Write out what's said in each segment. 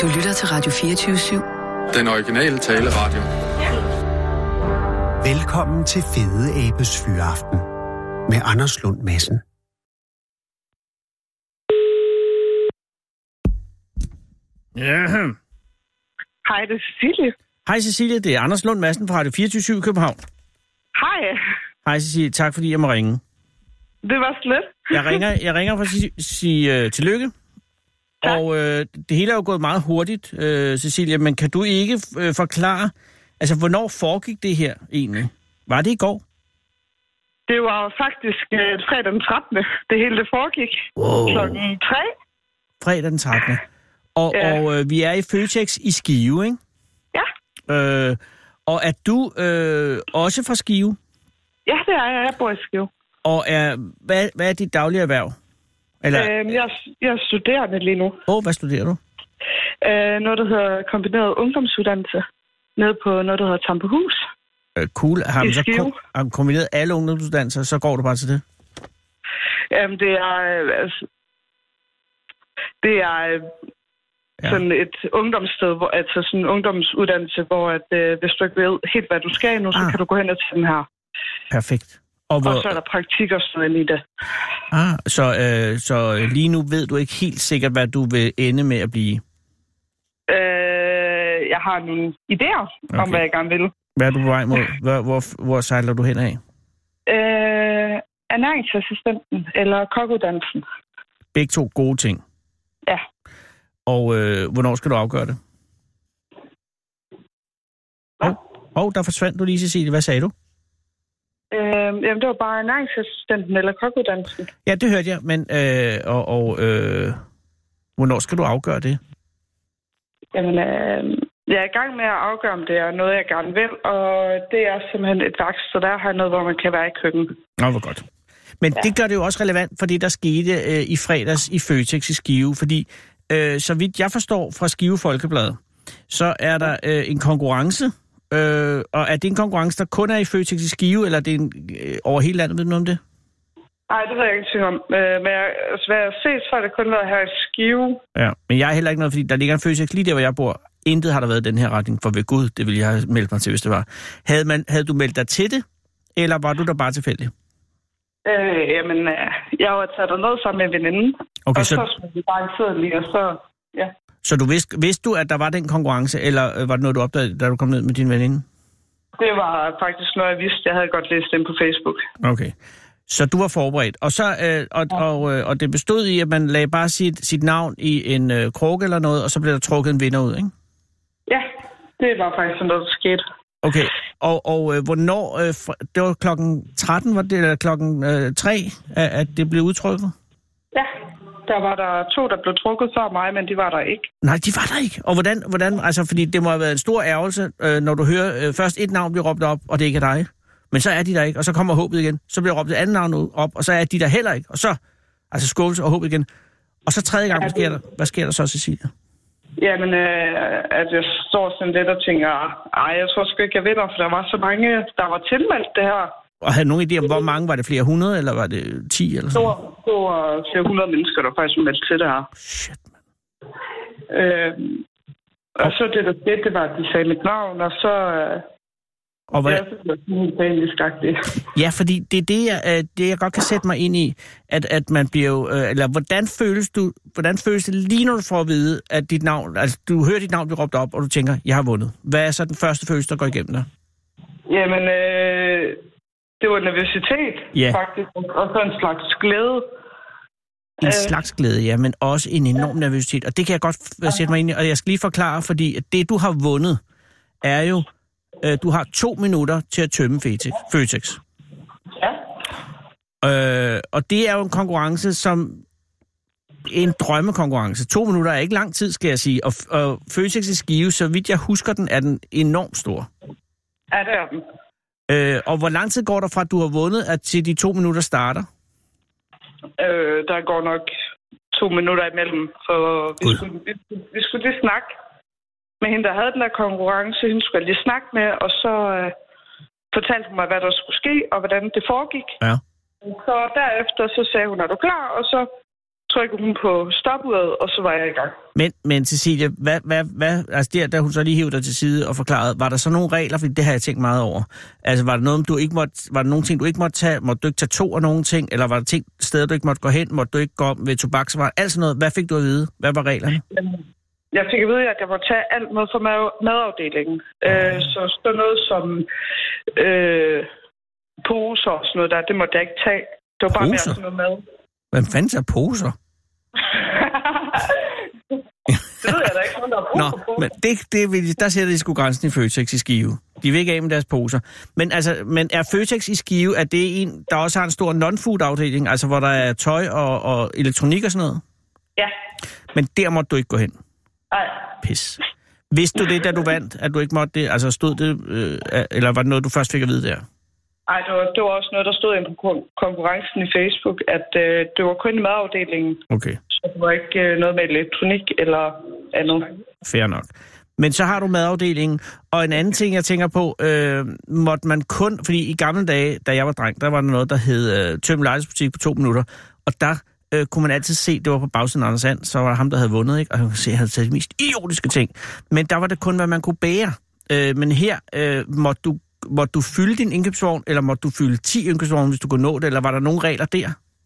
Du lytter til Radio 24/7. Den originale taleradio. Velkommen til Fede Abes Fyraften med Anders Lund Madsen. Ja. Hej, det er Cecilie. Hej Cecilie, det er Anders Lund Madsen fra Radio 24/7 i København. Hej. Hej Cecilie, tak fordi jeg må ringe. Det var slet. Jeg ringer for at sige tillykke. Tak. Og det hele er jo gået meget hurtigt, Cecilie, men kan du ikke forklare, altså hvornår foregik det her egentlig? Var det i går? Det var faktisk fredag den 13. Det hele det foregik. Klokken 3. Fredag den 13. Og vi er i Føtex i Skive, ikke? Ja. Og er du også fra Skive? Ja, det er jeg. Jeg bor i Skive. Og hvad er dit daglige erhverv? Eller... Jeg er studerende lige nu. Hvad studerer du? Noget, der hedder kombineret ungdomsuddannelse. Nede på noget, der hedder Tamperhus. Cool. Har man så kombineret alle ungdomsuddannelser, så går du bare til det? Jamen, det er sådan et ungdomssted, altså sådan en ungdomsuddannelse, hvor at, hvis du ikke ved helt, hvad du skal nu, så kan du gå hen og tage den her. Perfekt. Og så er der praktik og sådan noget i det. Så lige nu ved du ikke helt sikkert, hvad du vil ende med at blive? Jeg har nogle idéer om, hvad jeg gerne vil. Hvad er du på vej mod? Hvor sejler du hen af? Ernæringsassistenten eller kokkeuddannelsen. Begge to gode ting? Ja. Og hvornår skal du afgøre det? Der forsvandt du lige, Cecilie. Hvad sagde du? Jamen, det var bare ernæringsassistenten eller kokkeuddannelsen. Ja, det hørte jeg, men hvornår skal du afgøre det? Jamen, jeg er i gang med at afgøre, om det er noget, jeg gerne vil, og det er simpelthen et vaks, så der har jeg noget, hvor man kan være i køkken. Hvor godt. Men det gør det jo også relevant for det, der skete i fredags i Føtex i Skive, fordi så vidt jeg forstår fra Skive Folkeblad, så er der en konkurrence. Og er det en konkurrence, der kun er i Føtex i Skive, eller er det over hele landet? Ved du noget om det? Nej, det ved jeg ikke om. Men hvad jeg har set, så har det kun været her i Skive. Ja, men jeg er heller ikke noget, fordi der ligger en Føtex lige der, hvor jeg bor. Intet har der været i den her retning, for ved Gud, det ville jeg have meldt mig til, hvis det var. Havde du meldt dig til det, eller var du der bare tilfældig? Jeg var taget derned sammen med veninden, okay, og så skulle vi bare sidde lige, og så, ja. Så du vidste du, at der var den konkurrence, eller var det noget, du opdagede, da du kom ned med din veninde? Det var faktisk noget, jeg vidste. Jeg havde godt læst den på Facebook. Okay. Så du var forberedt. Og så og det bestod i, at man lagde bare sit navn i en krukke eller noget, og så blev der trukket en vinder ud, ikke? Ja, det var faktisk sådan noget, der skete. Okay. Og hvornår... det var klokken 13, var det, eller klokken 3, at det blev udtrykket? Ja. Der var der 2, der blev trukket før mig, men de var der ikke. Nej, de var der ikke. Og hvordan altså, fordi det må have været en stor ærgelse, når du hører først et navn bliver råbt op, og det ikke er dig. Men så er de der ikke, og så kommer håbet igen. Så bliver råbt et andet navn op, og så er de der heller ikke. Og så, altså skålelse og håbet igen. Og så tredje gang, hvad sker der så, Cecilie? Jamen, at jeg står sådan lidt og tænker, jeg tror sgu ikke, jeg vinder, for der var så mange, der var tilmeldt det her. Og havde du nogen idé om, hvor mange? Var det flere hundrede, eller var det 10? Eller sådan? Det var flere 100 mennesker, der faktisk var meldt til det her. Shit, mand. Og så det var, at de sagde mit navn, og så... Og hvad? Ja, fordi det er det, jeg godt kan sætte mig ind i, at man bliver jo... Eller hvordan føles det lige, når du får at vide, at dit navn... Altså, du hører dit navn blive råbt op, og du tænker, jeg har vundet. Hvad er så den første følelse, der går igennem dig? Jamen, det var nervøsitet, faktisk, og så en slags glæde. En slags glæde, ja, men også en enorm nervøsitet. Og det kan jeg godt sætte mig ind i, og jeg skal lige forklare, fordi det, du har vundet, er jo, du har 2 minutter til at tømme Føtex. Ja. Og det er jo en konkurrence, som en drømmekonkurrence. 2 minutter er ikke lang tid, skal jeg sige. Og Føtex i Skive, så vidt jeg husker den, er den enormt stor. Ja, det er den. Og hvor lang tid går der fra, at du har vundet, at til de 2 minutter starter? Der går nok 2 minutter imellem, for vi skulle lige snakke med hende, der havde den der konkurrence. Hende skulle jeg lige snakke med, og så fortalte hun mig, hvad der skulle ske, og hvordan det foregik. Ja. Så derefter så sagde hun, er du klar? Og så trykkede hun på stopuret, og så var jeg i gang. Men Cecilie, hvad altså da hun så lige hævde dig til side og forklarede, var der så nogle regler, fordi det har jeg tænkt meget over? Altså var der nogle ting, du ikke måtte tage? Måtte du ikke tage 2 af nogle ting? Eller var der steder, du ikke måtte gå hen? Måtte du ikke gå ved tobaksvarer? Alt sådan noget. Hvad fik du at vide? Hvad var reglerne? Jeg fik at vide, at jeg måtte tage alt med fra madafdelingen. Så sådan noget som poser og sådan noget der, det måtte jeg ikke tage. Det var bare mere sådan noget mad. Hvem fanden tager poser? Det ved jeg da ikke, nogen der har brug for poser. Men der sætter de sgu grænsen i Føtex i Skive. De vil ikke af med deres poser. Men er Føtex i Skive, at det er en, der også har en stor non-food afdeling, altså hvor der er tøj og elektronik og sådan noget? Ja. Men der måtte du ikke gå hen? Nej. Pis. Vidste du det, da du vandt, at du ikke måtte det? Altså stod det, eller var det noget, du først fik at vide der? Nej, det var også noget, der stod inde på konkurrencen i Facebook, at det var kun i madafdelingen. Okay. Så det var ikke noget med elektronik eller andet. Fair nok. Men så har du madafdelingen, og en anden ting, jeg tænker på, måtte man kun, fordi i gamle dage, da jeg var dreng, der var der noget, der hed tøm lejlighedsbutik på 2 minutter, og der kunne man altid se, det var på bagsiden af Anders And, så var der ham, der havde vundet, ikke? Og man kunne se, at han havde taget de mest idiotiske ting. Men der var det kun, hvad man kunne bære. Men her måtte du fylde din indkøbsvogn, eller måtte du fylde 10 indkøbsvogne, hvis du kunne nå det, eller var der nogle regler der?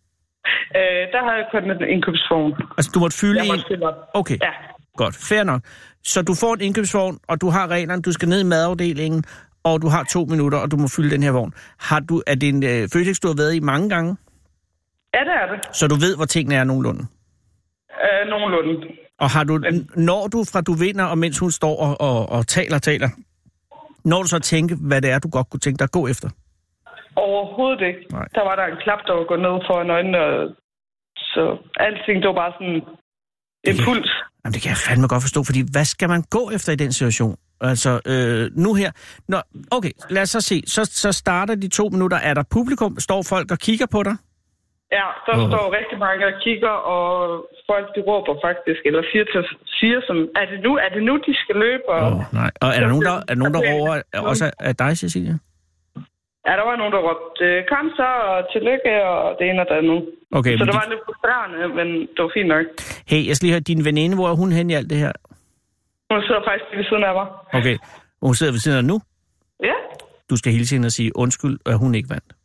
Der har jeg kun en indkøbsvogn. Altså, du måtte fylde en? Okay, ja. Godt, fair nok. Så du får en indkøbsvogn, og du har reglerne, du skal ned i madafdelingen, og du har 2 minutter, og du må fylde den her vogn. Er det en Føtex, du har været i mange gange? Ja, det er det. Så du ved, hvor tingene er nogenlunde? Nogenlunde. Og når du fra du vinder, og mens hun står og taler, når du så tænke, hvad det er, du godt kunne tænke dig at gå efter? Overhovedet ikke. Nej. Der var der en klap, der var gået ned foran øjnene, så alting, det var bare sådan en puls. Jamen, det kan jeg fandme godt forstå, fordi hvad skal man gå efter i den situation? Altså, nu her... Okay, lad os så se. Så starter de 2 minutter. Er der publikum? Står folk og kigger på dig? Ja, der står rigtig mange og kigger, og folk, de råber faktisk, eller siger som, er det nu, de skal løbe? Nej. Og er der nogen, der råber også af dig, Cecilie? Ja, der var nogen, der råbte, kom så, og tillykke, og det ene og det andet. Okay, så det var lidt frustrerende, men det var fint nok. Hey, jeg skal lige høre, din veninde, hvor er hun hen i alt det her? Hun sidder faktisk ved siden af mig. Okay, hun sidder ved siden af nu? Ja. Du skal hilse hende og sige undskyld, at hun ikke vandt.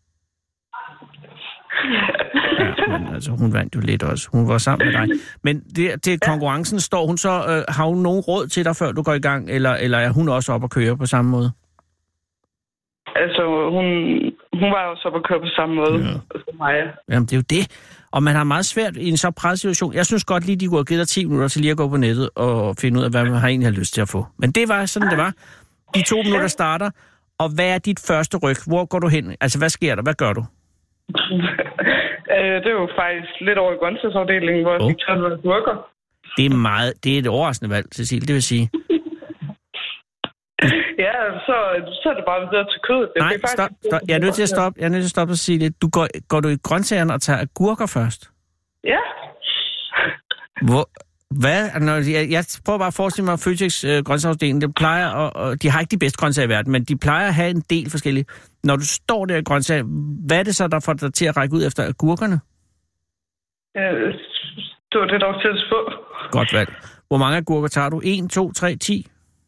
Ja, men altså, hun vandt jo lidt også. Hun var sammen med dig. Men til konkurrencen står hun så... har hun nogen råd til dig, før du går i gang? Eller er hun også op at køre på samme måde? Altså, hun var også op at køre på samme måde som mig. Jamen, det er jo det. Og man har meget svært i en så presset situation. Jeg synes godt lige, de kunne have givet dig 10 minutter til lige at gå på nettet og finde ud af, hvad man har egentlig har lyst til at få. Men det var sådan, det var. De 2 minutter starter. Og hvad er dit første ryg? Hvor går du hen? Altså, hvad sker der? Hvad gør du? Det er jo faktisk lidt over i grøntsagsafdelingen, hvor jeg fik taget noget agurker. Det er et overraskende valg, Cecilie, det vil sige. Ja, så er det bare videre til kødet. Nej, stop. Jeg er nødt til at stoppe og sige det. Går du i grøntsagerne og tager agurker først? Ja. Hvad? Jeg prøver bare at forestille mig, at Føtex grøntsagsafdelingen, det plejer, og de har ikke de bedste grøntsager i verden, men de plejer at have en del forskellige. Når du står der i grøntsager, hvad er det så, der får dig til at række ud efter agurkerne? Det var det, der var til at få. Godt valg. Hvor mange agurker tager du? 1, 2, 3, 10?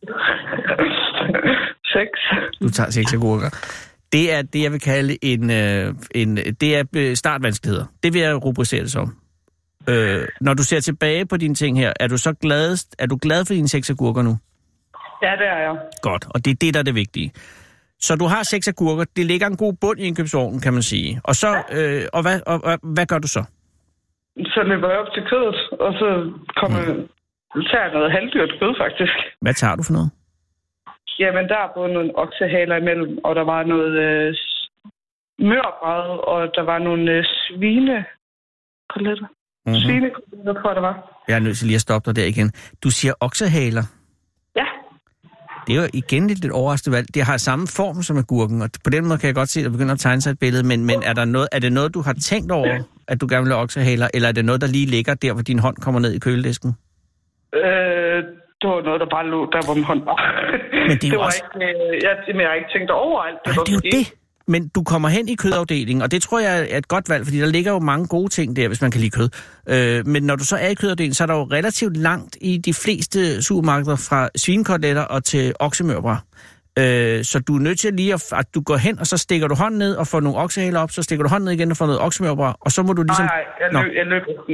6. Du tager 6 agurker. Det er det, jeg vil kalde det er startvanskeligheder. Det vil jeg rubricere det som. Når du ser tilbage på dine ting her, er du glad for dine 6 agurker nu? Ja, det er jeg. Godt, og det er det, der er det vigtige. Så du har 6 agurker, det ligger en god bund i indkøbsvognen, kan man sige. Og så, hvad gør du så? Så løber jeg op til kødet, og så tager jeg noget halvdyrt kød, faktisk. Hvad tager du for noget? Jamen, der er både nogle oksehaler imellem, og der var noget mørbrad, og der var nogle svinekoletter. Svinekoletter, tror jeg, der var. Jeg er nødt til lige at stoppe dig der igen. Du siger oksehaler? Ja. Det er jo igen lidt overraskende valg. Det har samme form som agurken, og på den måde kan jeg godt se, at der begynder at tegne sig et billede, men er det noget, du har tænkt over, at du gerne vil have oksehaler, eller er det noget, der lige ligger der, hvor din hånd kommer ned i køledisken? Det var noget, der bare lå der, hvor min hånd var. Men det er jo var også... ikke, jeg har ikke tænkt over alt. Det er jo det. Men du kommer hen i kødafdelingen, og det tror jeg er et godt valg, fordi der ligger jo mange gode ting der, hvis man kan lide kød. Men når du så er i kødafdelingen, så er der jo relativt langt i de fleste supermarkeder fra svinekoteletter og til oksemørbrad. Så du er nødt til lige at du går hen, og så stikker du hånden ned og får nogle oksehaler op, så stikker du hånden ned igen og får noget oksemørbrad, og så må du ligesom... Nej, jeg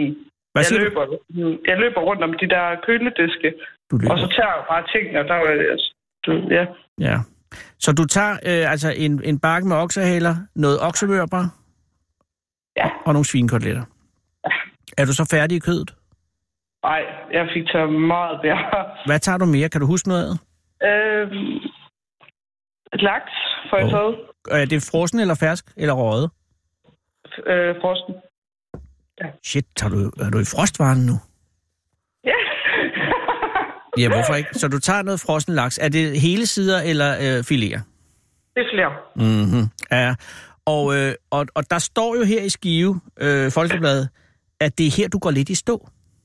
løber rundt om de der kølediske, og så tager jeg bare tingene, og der var Ja. Så du tager altså en bakke med oksehaler, noget oksemørbrad og nogle svinekoteletter. Ja. Er du så færdig i kødet? Nej, jeg fik taget meget bedre. Hvad tager du mere? Kan du huske noget af? Laks får jeg taget. Er det frossen eller fersk eller røget? Frossen. Ja. Shit, er du i frostvaren nu? Ja. Ja, hvorfor ikke? Så du tager noget frossen laks. Er det hele sider eller filéer? Det er flere. Mhm. Ja. Og der står jo her i Skive, Folkebladet, at det er her, du går lidt i stå.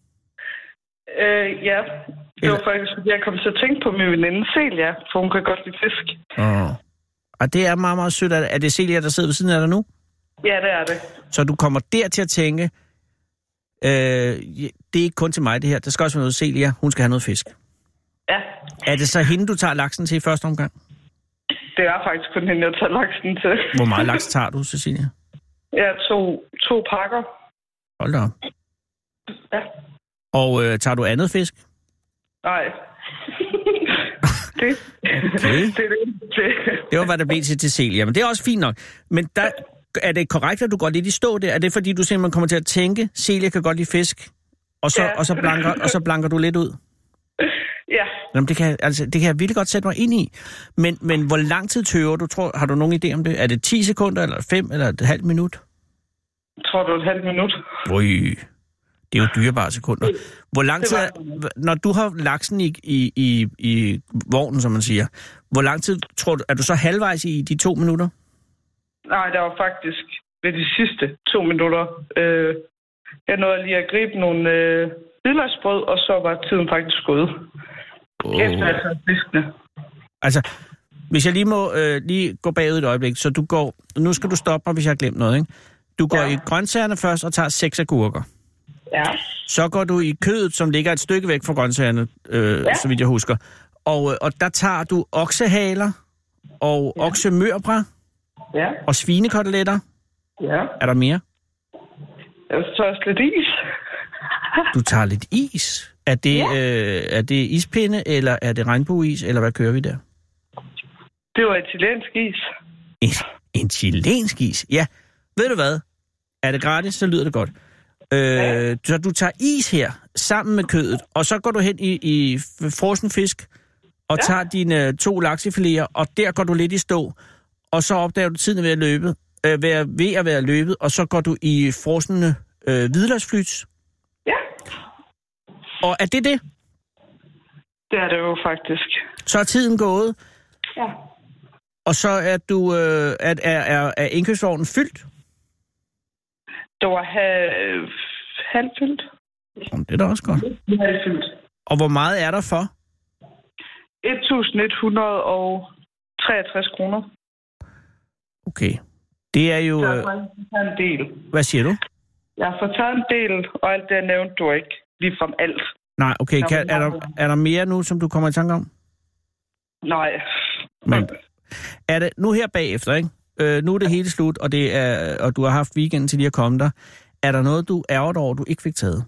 Ja. Det var faktisk, fordi jeg kom til at tænke på min veninde Celia, for hun kan godt lide fisk. Og det er meget, meget sødt. Er det Celia, der sidder ved siden af dig nu? Ja, det er det. Så du kommer der til at tænke, det er ikke kun til mig det her. Der skal også være noget Celia. Hun skal have noget fisk. Ja. Er det så hende, du tager laksen til i første omgang? Det er faktisk kun hende, jeg tager laksen til. Hvor meget laks tager du, Cecilia? Ja, to pakker. Hold da op. Ja. Og tager du andet fisk? Nej. Okay. Det var, hvad der blev til Celia, men det er også fint nok. Men der, er det korrekt, at du går lidt i stå der? Er det, fordi du simpelthen kommer til at tænke, Celia kan godt lide fisk, og så blanker du lidt ud? Ja. Jamen, det kan jeg virkelig godt sætte mig ind i. Men hvor lang tid tøver du? Har du nogen idé om det? Er det 10 sekunder, eller 5, eller et halvt minut? Jeg tror, det er et halvt minut. Det er jo dyrebare sekunder. Hvor lang tid, når du har laksen i vognen, som man siger, hvor lang tid tror du, er du så halvvejs i de 2 minutter? Nej, det var faktisk ved de sidste 2 minutter. Jeg nåede lige at gribe nogle hvidløgsbrød, og så var tiden faktisk gået. Efter jeg tager fiskene. Altså, hvis jeg lige må lige gå bagud et øjeblik, så du går, nu skal du stoppe mig, hvis jeg har glemt noget, ikke? Du går i grøntsagerne først og tager 6 agurker. Ja. Så går du i kødet, som ligger et stykke væk fra grøntsagerne, så vidt jeg husker. Og der tager du oksehaler og oksemørbrad og svinekoteletter. Ja. Er der mere? Jeg tager også lidt is. Du tager lidt is? Er det ispinde, eller er det regnbueis, eller hvad kører vi der? Det var italiensk is. En chilensk is? Ja. Ved du hvad? Er det gratis, så lyder det godt. Så du tager is her, sammen med kødet, og så går du hen i frossen fisk, og tager dine 2 laksefiléer, og der går du lidt i stå, og så opdager du tiden ved at være løbet, og så går du i frosne hvidløgsflyts. Ja. Og er det det? Det er det jo faktisk. Så er tiden gået. Ja. Og så er du er indkøbsvognen fyldt? Det var halvfyldt. Det er da også godt. Halvfyldt. Og hvor meget er der for? 1.163 kroner. Okay. Det er jo... Jeg har fået en del. Hvad siger du? Jeg har fået taget en del, og alt det, jeg nævnte, du ikke ligefrem alt. Nej, okay. Er der mere nu, som du kommer i tanke om? Nej. Men er det nu her bagefter, ikke? Nu er det hele slut, og du har haft weekenden til lige at komme der. Er der noget, du ærger over, du ikke fik taget?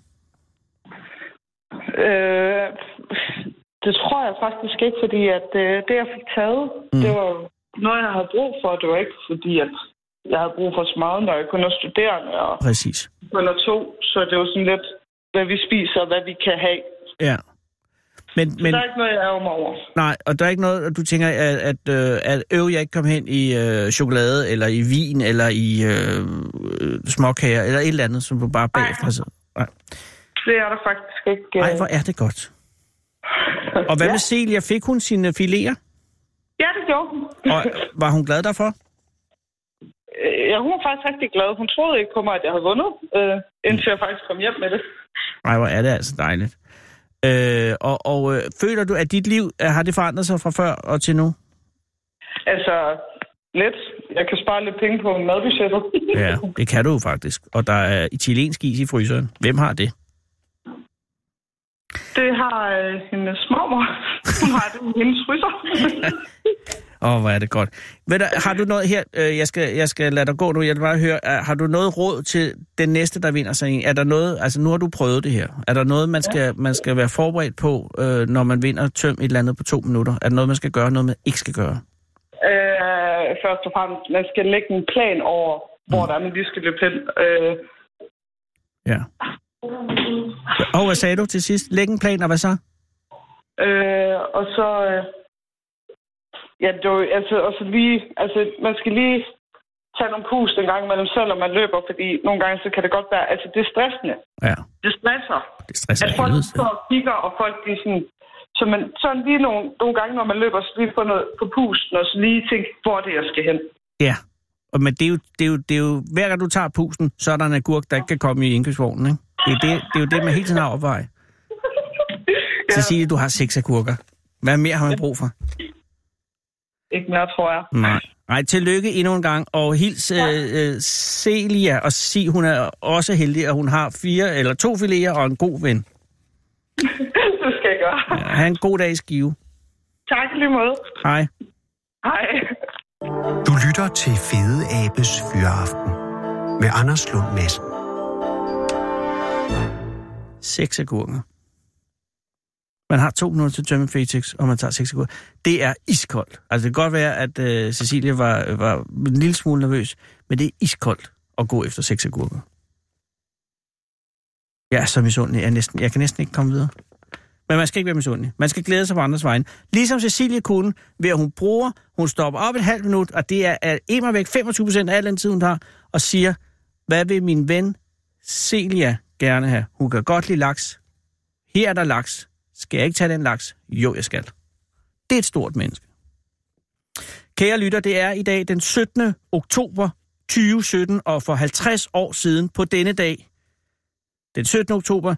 Det tror jeg faktisk ikke, fordi at det, jeg fik taget, det var noget, jeg havde brug for. Det var ikke fordi, at jeg havde brug for så meget, når jeg kun er studerende. Og præcis. Kun er 2, så det var sådan lidt, hvad vi spiser og hvad vi kan have. Ja. Men der er ikke noget, jeg ærger mig over. Nej, og der er ikke noget, du tænker, at jeg ikke kom hen i chokolade, eller i vin, eller i småkager, eller et eller andet, som du bare bagefter. Nej. Det er der faktisk ikke. Nej, hvor er det godt. Og hvad med Celia? Fik hun sine filéer? Ja, det gjorde hun. Og var hun glad derfor? Ja, hun var faktisk rigtig glad. Hun troede ikke på mig, at jeg havde vundet, indtil jeg faktisk kom hjem med det. Nej, hvor er det altså dejligt. Føler du, at dit liv har det forandret sig fra før og til nu? Altså, let. Jeg kan spare lidt penge på madbudgettet. Ja, det kan du jo faktisk. Og der er italiensk is i fryseren. Hvem har det? Det har hendes mormor. Hun har det i hendes fryser. Hvor er det godt. Ved du, har du noget her? Jeg skal lade dig gå nu. Jeg vil bare høre, har du noget råd til den næste, der vinder sig? Er der noget, altså nu har du prøvet det her. Er der noget, man skal være forberedt på, når man vinder tøm et eller andet på 2 minutter? Er der noget, man skal gøre, noget man ikke skal gøre? Først og fremmest, man skal lægge en plan over, hvor der er, man lige skal løbe hen. Ja. Og hvad sagde du til sidst? Læg en plan, og hvad så? Og så... man skal lige tage nogle pust en gang imellem, selvom man løber, fordi nogle gange så kan det godt være, altså det er stressende. Ja. Det stresser. At folk står og kigger, og folk de sådan... Så man sådan lige nogle gange, når man løber, så lige få noget på pusten, og så lige tænke, hvor det jeg skal hen. Ja, men det er jo hver gang du tager pusten, så er der en agurk, der ikke kan komme i indkøbsvognen, ikke? Det er jo det, man hele tiden har opvejet. Ja. Cecilie, du har 6 agurker. Hvad mere har man brug for? Ikke mere, tror jeg. Nej, tillykke endnu en gang, og hils Celia, og sig, hun er også heldig, at hun har 4 eller 2 fileter og en god ven. Det skal jeg gøre. Ja, ha' en god dag i Skive. Tak lige måde. Hej. Hej. Du lytter til Fede Abes Fyraften med Anders Lund Madsen. 6 agurker. Man har 2 minutter til at tømme Føtex, og man tager 6 agurker. Det er iskoldt. Altså det kan godt være, at Cecilie var en lille smule nervøs, men det er iskoldt at gå efter 6 agurker. Jeg er så misundelig. Jeg kan næsten ikke komme videre. Men man skal ikke være misundelig. Man skal glæde sig på andres vegne. Ligesom Cecilie kunne, ved at hun stopper op et halvt minut, og det er immervæk 25% af al den tid, hun har, og siger, hvad vil min ven Celia gerne have? Hun kan godt lide laks. Her er der laks. Skal jeg ikke tage den laks? Jo, jeg skal. Det er et stort menneske. Kære lytter, det er i dag den 17. oktober 2017, og for 50 år siden på denne dag, den 17. oktober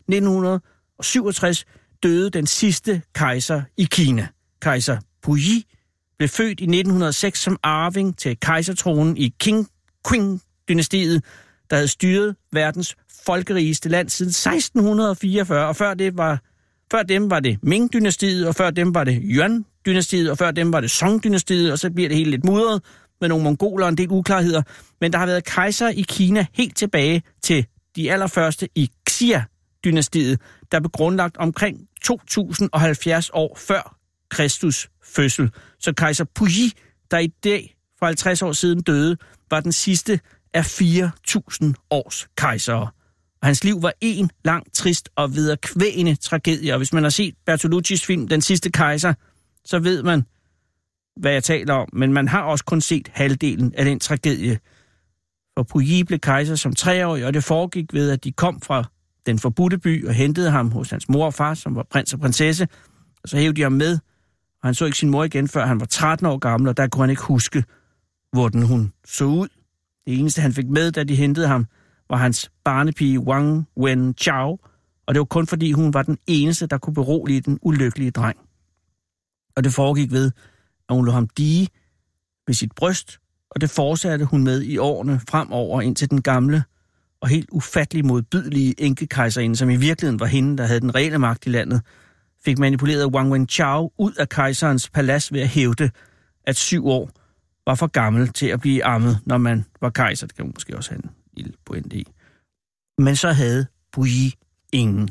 1967, døde den sidste kejser i Kina. Kejser Puyi blev født i 1906 som arving til kejsertronen i Qing-dynastiet, der havde styret verdens folkerigeste land siden 1644, og før dem var det Ming-dynastiet, og før dem var det Yuan-dynastiet, og før dem var det Song-dynastiet, og så bliver det hele lidt mudret med nogle mongoler og en del uklarheder. Men der har været kejser i Kina helt tilbage til de allerførste i Xia-dynastiet, der blev grundlagt omkring 2070 år før Kristus fødsel. Så kejser Puyi, der i dag for 50 år siden døde, var den sidste af 4.000 års kejsere. Og hans liv var en lang, trist og vederkvægende tragedie. Og hvis man har set Bertoluccis film Den sidste kejser, så ved man, hvad jeg taler om. Men man har også kun set halvdelen af den tragedie. For Puyi blev kejser som 3-årig, og det foregik ved, at de kom fra den forbudte by og hentede ham hos hans mor og far, som var prins og prinsesse. Og så hævde de ham med, og han så ikke sin mor igen, før han var 13 år gammel, og der kunne han ikke huske, hvordan hun så ud. Det eneste, han fik med, da de hentede ham, var hans barnepige Wang Wenchao, og det var kun fordi, hun var den eneste, der kunne berolige den ulykkelige dreng. Og det foregik ved, at hun lod ham dige ved sit bryst, og det fortsatte hun med i årene fremover indtil den gamle og helt ufattelig modbydelige enkekejserinde, som i virkeligheden var hende, der havde den reelle magt i landet, fik manipuleret Wang Wenchao ud af kejserens palads ved at hævde, at 7 år var for gammel til at blive ammet, når man var kejser. Det kan man måske også have en lille pointe i. Men så havde Puyi ingen.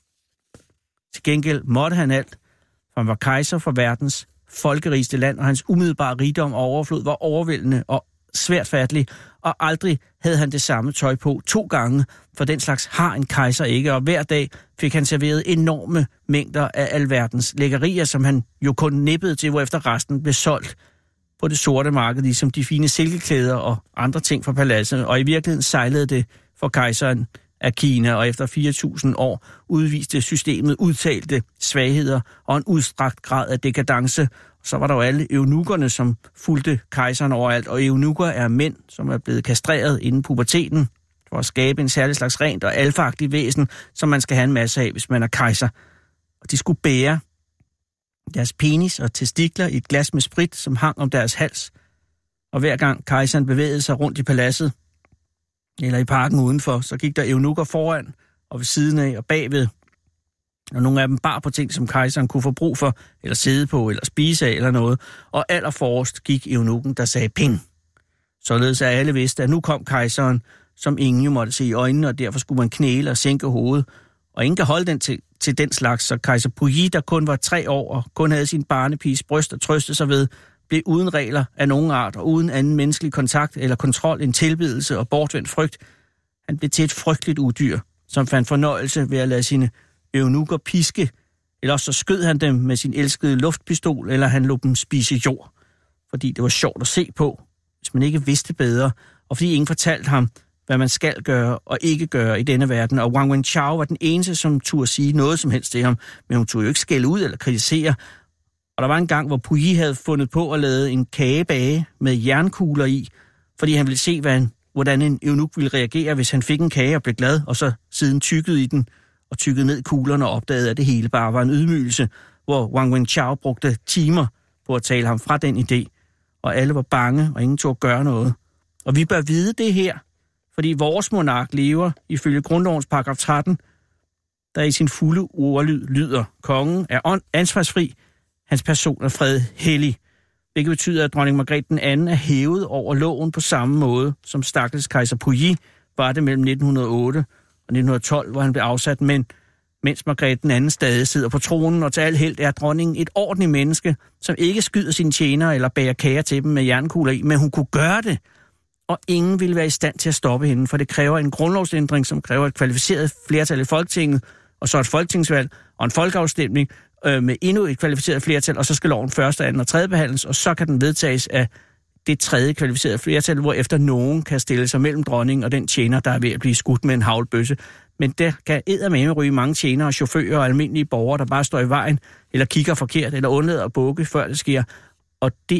Til gengæld måtte han alt, for han var kejser for verdens folkerigeste land, og hans umiddelbare rigdom og overflod var overvældende og svært fattelig, og aldrig havde han det samme tøj på 2 gange, for den slags har en kejser ikke, og hver dag fik han serveret enorme mængder af alverdens lækkerier, som han jo kun nippede til, hvorefter resten blev solgt på det sorte marked, ligesom de fine silkeklæder og andre ting fra paladset, og i virkeligheden sejlede det for kejseren af Kina, og efter 4.000 år udviste systemet udtalte svagheder og en udstrakt grad af dekadence. Så var der jo alle eunukkerne, som fulgte kejseren overalt, og eunukker er mænd, som er blevet kastreret inden puberteten, for at skabe en særlig slags rent og alfaagtigt væsen, som man skal have en masse af, hvis man er kejser. Og de skulle bære deres penis og testikler i et glas med sprit, som hang om deres hals. Og hver gang kejseren bevægede sig rundt i paladset, eller i parken udenfor, så gik der eunukker foran og ved siden af og bagved. Og nogle af dem bar på ting, som kejseren kunne få brug for, eller sidde på, eller spise af, eller noget. Og allerforrest gik eunukken, der sagde ping. Således at alle vidste, at nu kom kejseren, som ingen jo måtte se i øjnene, og derfor skulle man knæle og sænke hovedet. Og ingen kan holde den til den slags, så kejser Puyi, der kun var 3 år og kun havde sin barnepiges bryst at trøste sig ved, blev uden regler af nogen art og uden anden menneskelig kontakt eller kontrol end tilbedelse og bortvendt frygt. Han blev til et frygteligt udyr, som fandt fornøjelse ved at lade sine eunukker piske, eller også så skød han dem med sin elskede luftpistol, eller han lod dem spise jord, fordi det var sjovt at se på, hvis man ikke vidste bedre, og fordi ingen fortalte ham, hvad man skal gøre og ikke gøre i denne verden. Og Wang Wenzhou var den eneste, som turde sige noget som helst til ham, men hun turde jo ikke skælde ud eller kritisere. Og der var en gang, hvor Puyi havde fundet på at lade en kage bage med jernkugler i, fordi han ville se, hvordan en eunuк ville reagere, hvis han fik en kage og blev glad, og så siden tykkede i den og tykkede ned kuglerne og opdagede, at det hele bare var en ydmygelse, hvor Wang Wenzhou brugte timer på at tale ham fra den idé, og alle var bange, og ingen turde gøre noget. Og vi bør vide det her, fordi vores monark lever ifølge grundlovens paragraf 13, der i sin fulde ordlyd lyder: kongen er ansvarsfri, hans person er fred hellig, hvilket betyder, at dronning Margrethe den anden er hævet over loven på samme måde, som stakkels kejser Puyi var det mellem 1908 og 1912, hvor han blev afsat, men mens Margrethe den anden stadig sidder på tronen, og til al held er dronningen et ordentligt menneske, som ikke skyder sine tjenere eller bager kager til dem med jernkugler i, men hun kunne gøre det, og ingen ville være i stand til at stoppe hende, for det kræver en grundlovsændring, som kræver et kvalificeret flertal i Folketinget, og så et folketingsvalg og en folkeafstemning med endnu et kvalificeret flertal, og så skal loven første, anden og tredje behandles, og så kan den vedtages af det tredje kvalificerede flertal, hvorefter nogen kan stille sig mellem dronningen og den tjener, der er ved at blive skudt med en haglbøsse. Men der kan eddermame ryge mange tjenere, chauffører og almindelige borgere, der bare står i vejen, eller kigger forkert, eller undlader at bukke, før det sker. Og det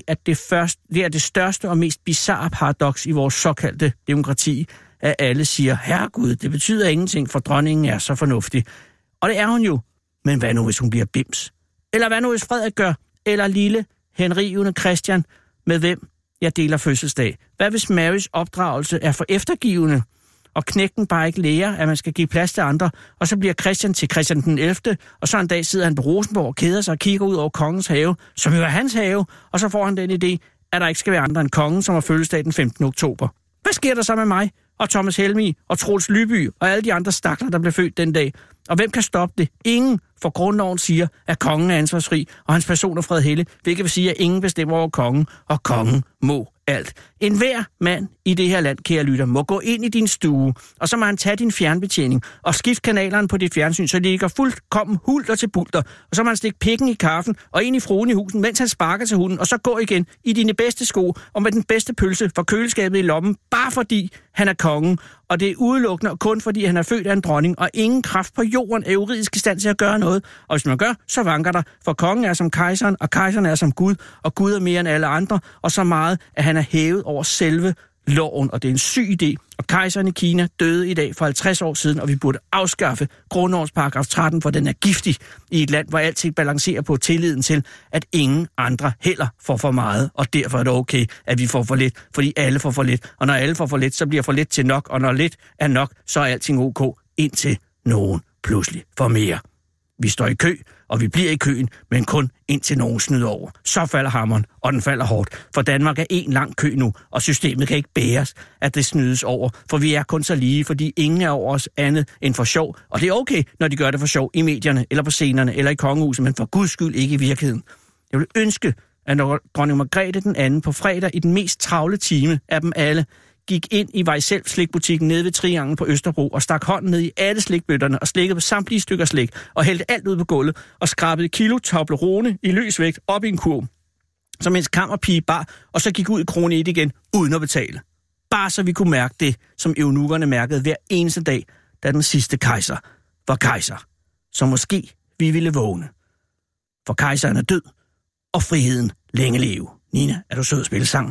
er det største og mest bizarre paradoks i vores såkaldte demokrati, at alle siger, herregud, det betyder ingenting, for dronningen er så fornuftig. Og det er hun jo. Men hvad nu, hvis hun bliver bims? Eller hvad nu, hvis Frederik gør? Eller lille, henrivende Christian, med hvem jeg deler fødselsdag? Hvad hvis Marys opdragelse er for eftergivende, og knægten bare ikke lærer, at man skal give plads til andre, og så bliver Christian til Christian den 11., og så en dag sidder han på Rosenborg og keder sig og kigger ud over kongens have, som jo er hans have, og så får han den idé, at der ikke skal være andre end kongen, som har fødselsdag den 15. oktober. Hvad sker der så med mig, og Thomas Helmig, og Troels Lyby, og alle de andre stakler, der blev født den dag? Og hvem kan stoppe det? Ingen, for grundloven siger, at kongen er ansvarsfri, og hans person er fred hellig, hvilket vil sige, at ingen bestemmer over kongen, og kongen må alt. En hver mand i det her land, kære lytter, må gå ind i din stue, og så må han tage din fjernbetjening, og skifte kanalerne på dit fjernsyn, så det ligger fuldkommen hulter til bulter, og så må han stikke pikken i kaffen, og ind i fruen i husen, mens han sparker til hunden, og så gå igen i dine bedste sko, og med den bedste pølse fra køleskabet i lommen, bare fordi han er kongen, og det er udelukkende og kun fordi han er født af en dronning, og ingen kraft på jorden er juridisk i stand til at gøre noget. Og hvis man gør, så vanker der, for kongen er som kejseren, og kejseren er som Gud, og Gud er mere end alle andre, og så meget, at han er hævet over selve loven, og det er en syg idé. Og kejseren i Kina døde i dag for 50 år siden, og vi burde afskaffe grundlovens paragraf 13, for den er giftig i et land, hvor alting balancerer på tilliden til, at ingen andre heller får for meget, og derfor er det okay, at vi får for lidt, fordi alle får for lidt, og når alle får for lidt, så bliver for lidt til nok, og når lidt er nok, så er alting ok, indtil nogen pludselig får mere. Vi står i kø, og vi bliver i køen, men kun indtil nogen snyder over. Så falder hammeren, og den falder hårdt. For Danmark er en lang kø nu, og systemet kan ikke bæres, at det snydes over. For vi er kun så lige, fordi ingen er over os andet end for sjov. Og det er okay, når de gør det for sjov i medierne, eller på scenerne, eller i kongehuset, men for guds skyld ikke i virkeligheden. Jeg vil ønske, at når dronning Margrethe den anden på fredag i den mest travle time af dem alle, gik ind i Vejselv slikbutikken nede ved Trianglen på Østerbro og stak hånden ned i alle slikbøtterne og slikkede på samtlige stykker slik og hældte alt ud på gulvet og skrabede kilo Toblerone i løs vægt op i en kurv, så mens kammerpige bar, og så gik ud i krone 1 igen uden at betale. Bare så vi kunne mærke det, som eunukkerne mærkede hver eneste dag, da den sidste kejser var kejser. Så måske vi ville vågne. For kejseren er død, og friheden længe leve. Nina, er du sød at spille sangen?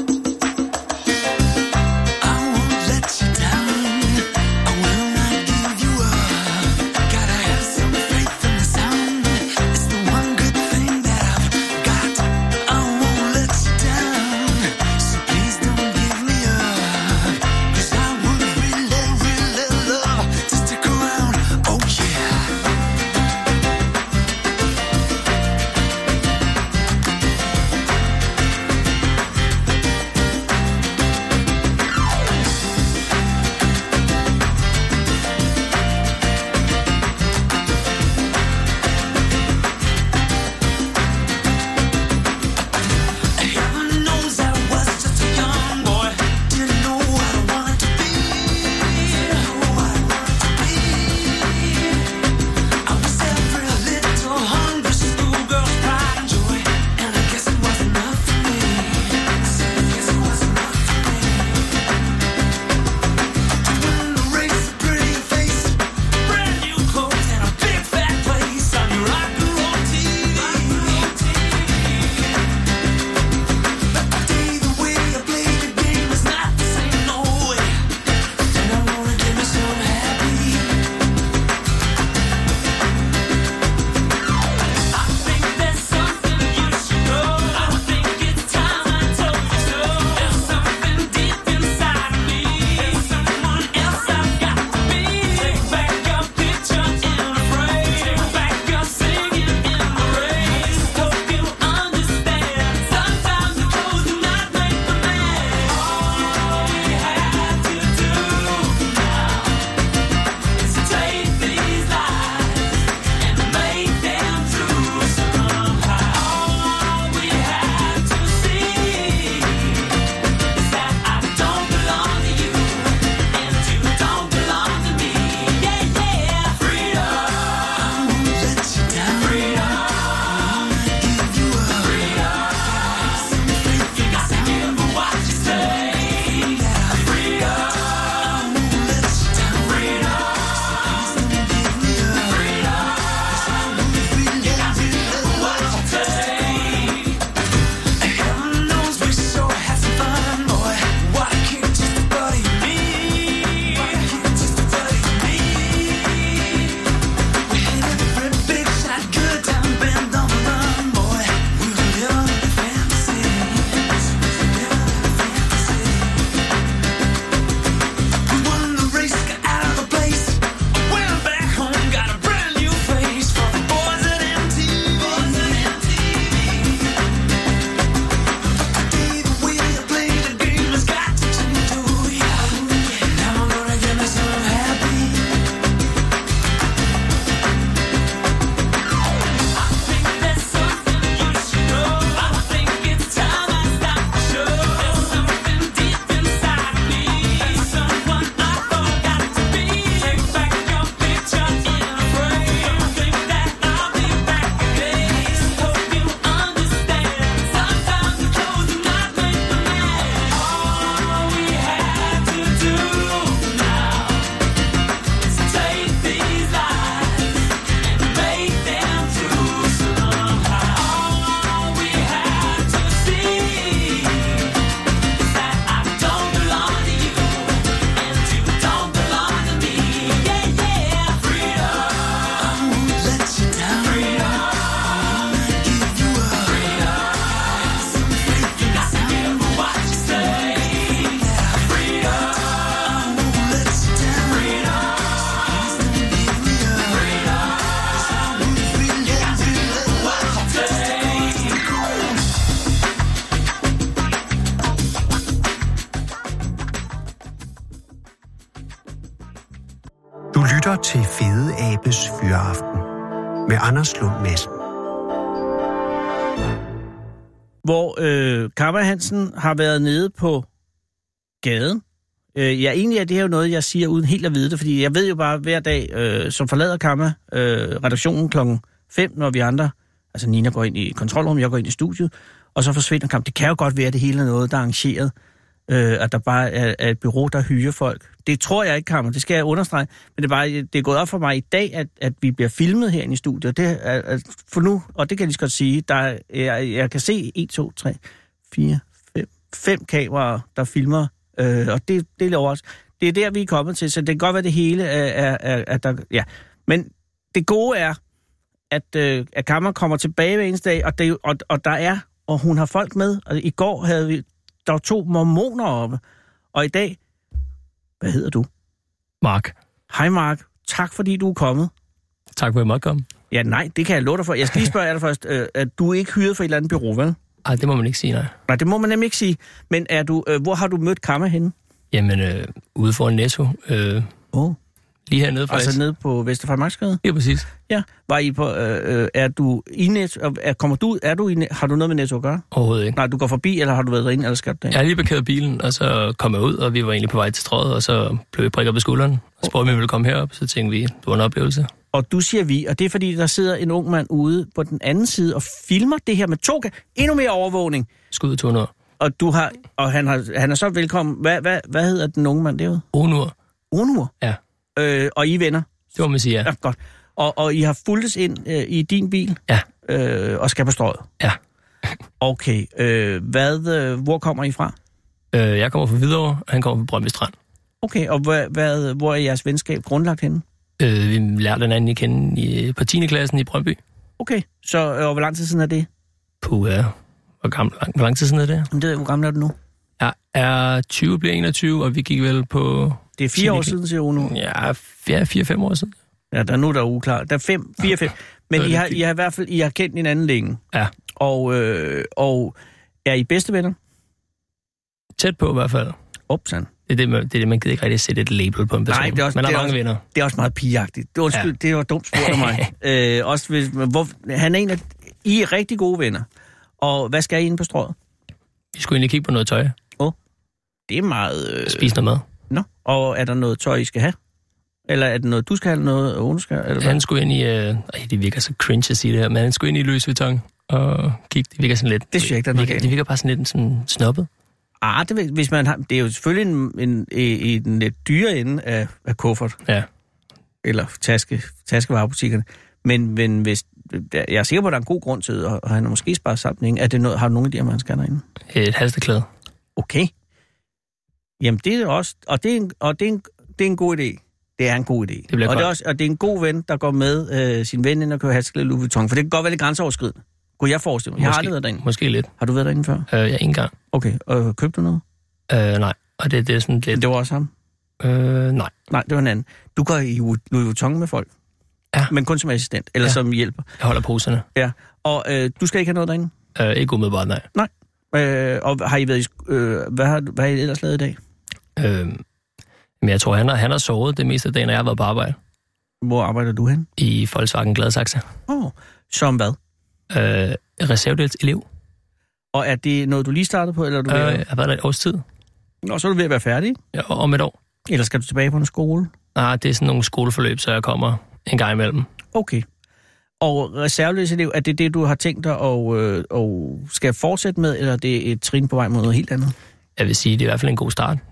I won't let you down. I will not give lytter til Fede Abes Fyraften med Anders Lund Madsen. Hvor Kamma Hansen har været nede på gaden. Egentlig er det her jo noget, jeg siger uden helt at vide det, fordi jeg ved jo bare hver dag, som forlader Kamma redaktionen klokken 5, når vi andre, altså Nina går ind i kontrolrummet, jeg går ind i studiet, og så forsvinder Kamma. Det kan jo godt være, at det hele er noget, der er arrangeret, at der bare er et bureau, der hyrer folk. Det tror jeg ikke, Kamma, det skal jeg understrege, men det er gået op for mig i dag, at vi bliver filmet herinde i studiet. Det er for nu, og det kan jeg lige så godt sige, jeg kan se 1, 2, 3, 4, 5 kameraer, der filmer. Og det er også. Det er der, vi er kommet til, så det kan godt være, det hele er der. Ja. Men det gode er, at Kamma kommer tilbage hver eneste dag, og hun har folk med. Og i går havde vi, der var 2 mormoner oppe, og i dag, hvad hedder du? Mark. Hej Mark, tak fordi du er kommet. Tak for at jeg måtte komme. Ja, nej, det kan jeg love dig for. Jeg skal lige spørge dig først, at du er ikke hyret for et eller andet bureau, vel? Ej, det må man ikke sige, nej. Nej, det må man nemlig ikke sige. Men hvor har du mødt Kamma henne? Jamen, ude foran Netto. Lige hernede faktisk. Altså nede på Vesterfejmarksgade? Ja, præcis. Ja. Var I på, er du i Netto? Har du noget med Netto at gøre? Overhovedet ikke. Nej, du går forbi, eller har du været derinde, eller skal du derinde? Jeg har lige parkeret bilen, og så kom jeg ud, og vi var egentlig på vej til Strøget, og så blev jeg prikket på skulderen. Og spurgte, om jeg ville komme herop, så tænkte vi, det var en oplevelse. Og du siger vi, og det er fordi, der sidder en ung mand ude på den anden side og filmer det her med endnu mere overvågning. Skud 200. Og han er så velkommen. Hvad hedder den unge mand derude? Onur? Ja. Og I er venner? Det må man sige, ja. Ja, godt. Og I har fulgtes ind i din bil? Ja. Og skal på Strøget? Ja. Okay. Hvor kommer I fra? Jeg kommer fra Hvidovre, og han kommer fra Brøndby Strand. Okay, og hvor er jeres venskab grundlagt henne? Vi lærte den anden i kende på 10. klassen i Brøndby. Okay, så hvor lang tid siden er det? Hvor lang tid siden er det? Hvor gammel er du nu? Jeg er 20, bliver 21, og vi gik vel på... Det er 4 år siden, siger Uno. Ja, 4-5 år siden. Ja, der er nu der er uklar. Der er 4-5. Men I har i hvert fald kendt hinanden længe. Ja. Og er I bedste venner? Tæt på i hvert fald. Upsan. Det er det, man gider ikke rigtig sætte et label på en person. Nej, men der er mange venner. Det er også meget pigeagtigt. Det var dumt spurgt af mig. Også hvis, han er en af... I er rigtig gode venner. Og hvad skal I inde på Strøget? Vi skulle egentlig kigge på noget tøj. Det er meget... Spise noget mad. Nå, og er der noget tøj, I skal have? Eller er det noget, du skal have, noget Ono skal have? Eller han skulle ind i... det virker så cringe at sige det her, men han skulle ind i Louis Vuitton og kigge. Det virker sådan lidt... Det synes jeg ikke, der er noget. Det virker bare sådan lidt sådan snobbet. Hvis man har, det er jo selvfølgelig en lidt dyre ende af kuffert. Ja. Eller taskevarebutikkerne. Men hvis... Jeg er sikker på, at der er en god grund til, og han har måske sparet sammen. Har du nogle af de her, man skal derinde? Et halsterklæde. Okay. Jamen, det er også... Og det er en god idé. Det er en god idé. Det og det er en god ven, der går med sin ven ind og kører halsterklæde Louis Vuitton. For det kan godt være lidt grænseoverskridende. Kunne jeg forestille mig? Jeg har aldrig været derinde. Måske lidt. Har du været derinde før? Ja, en gang. Okay, og købte du noget? Nej, og det er sådan lidt... Men det var også ham? Nej. Nej, det var en anden. Du går i Louis Vuitton med folk? Ja. Men kun som assistent, eller som hjælper? Jeg holder poserne. Ja, og du skal ikke have noget derinde? Ikke umiddelbart, nej. Nej. Og har I været hvad har I ellers lavet i dag? Men jeg tror, han har sovet det meste af dagen, når jeg har været på arbejde. Hvor arbejder du hen? I Volkswagen Gladsaxe. Som hvad? Reservedels elev. Og er det noget, du lige startede på, eller er du jeg har været der et års tid. Nå, så er du ved at være færdig? Ja, om et år. Eller skal du tilbage på en skole? Nej, det er sådan nogle skoleforløb, så jeg kommer en gang imellem. Okay. Og reserveløs elev, er det du har tænkt dig og skal fortsætte med, eller er det et trin på vej mod noget helt andet? Jeg vil sige, det er i hvert fald en god start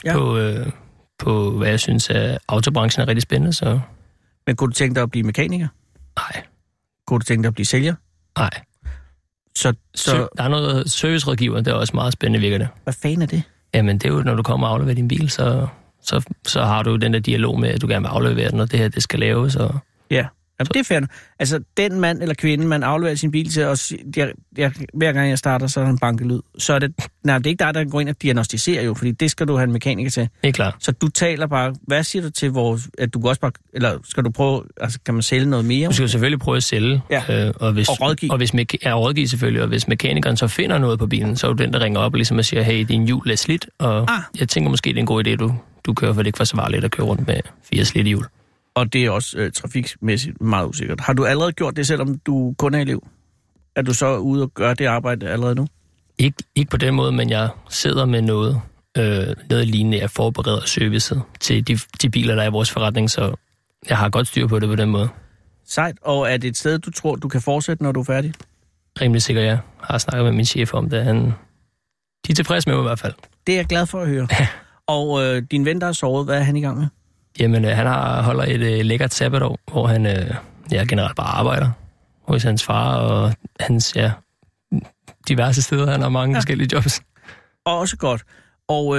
på hvad jeg synes, at autobranchen er rigtig spændende. Så. Men kunne du tænke dig at blive mekaniker? Nej. Kunne du tænke dig at blive sælger? Nej. Så der er noget servicerådgiver, det er også meget spændende, virker det. Hvad fanden er det? Jamen, det er jo, når du kommer og afleverer din bil, så har du den der dialog med, at du gerne vil aflevere den, og det her, det skal laves. Og... Ja. Jamen, det er fair. Altså, den mand eller kvinde, man afleverer sin bil til, og hver gang jeg starter, så er der en bankelyd. Så er det... Nej, det er ikke dig, der går ind og diagnostiserer jo, fordi det skal du have en mekaniker til. Det er klart. Så du taler bare... Hvad siger du til vores... At du også bare... Eller skal du prøve... Altså, kan man sælge noget mere? Du skal jo selvfølgelig prøve at sælge. Ja. Og rådgive. Og hvis rådgive selvfølgelig, og hvis mekanikeren så finder noget på bilen, så er du den, der ringer op og ligesom siger, hey, din hjul er slidt, og jeg tænker måske, det er en god idé, du kører, for det ikke var så varligt at køre rundt med 4 slidte hjul. Og det er også trafikmæssigt meget usikkert. Har du allerede gjort det, selvom du kun er elev? Er du så ude og gøre det arbejde allerede nu? Ikke på den måde, men jeg sidder med noget lignende. Jeg forbereder servicet til de biler, der er i vores forretning, så jeg har godt styr på det på den måde. Sejt. Og er det et sted, du tror, du kan fortsætte, når du er færdig? Rimelig sikkert, jeg har snakket med min chef om det. De er tilfredse med mig i hvert fald. Det er jeg glad for at høre. Og din ven, der har sovet, hvad er han i gang med? Jamen, han holder et lækkert sabbatår, hvor han generelt bare arbejder hos hans far og hans diverse steder. Han har mange forskellige jobs. Og også godt. Og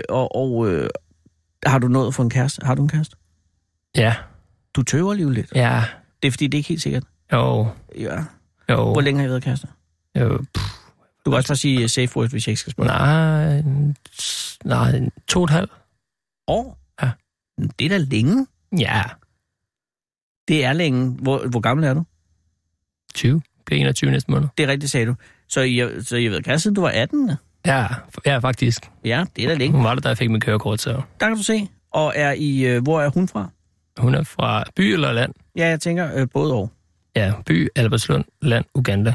har du nået at få en kæreste? Har du en kæreste? Ja. Du tøver alligevel lidt? Ja. Det er fordi, det er ikke helt sikkert? Jo. Ja. Jo. Hvor længe har I været kærester? Jo. Du kan også bare sige safe word, hvis jeg ikke skal spørge. Nej, 2,5 år. Ja. Det er da længe. Ja. Det er længe. Hvor gammel er du? 20. Bliver 21 næste måned. Det er rigtigt, sagde du. Så jeg ved kæreste, du var 18. Ja, faktisk. Ja, det er da længe. Hun var der jeg fik mit kørekort, så. Der kan du se. Og hvor er hun fra? Hun er fra by eller land? Ja, jeg tænker både og. Ja, by, Albertslund, land, Uganda.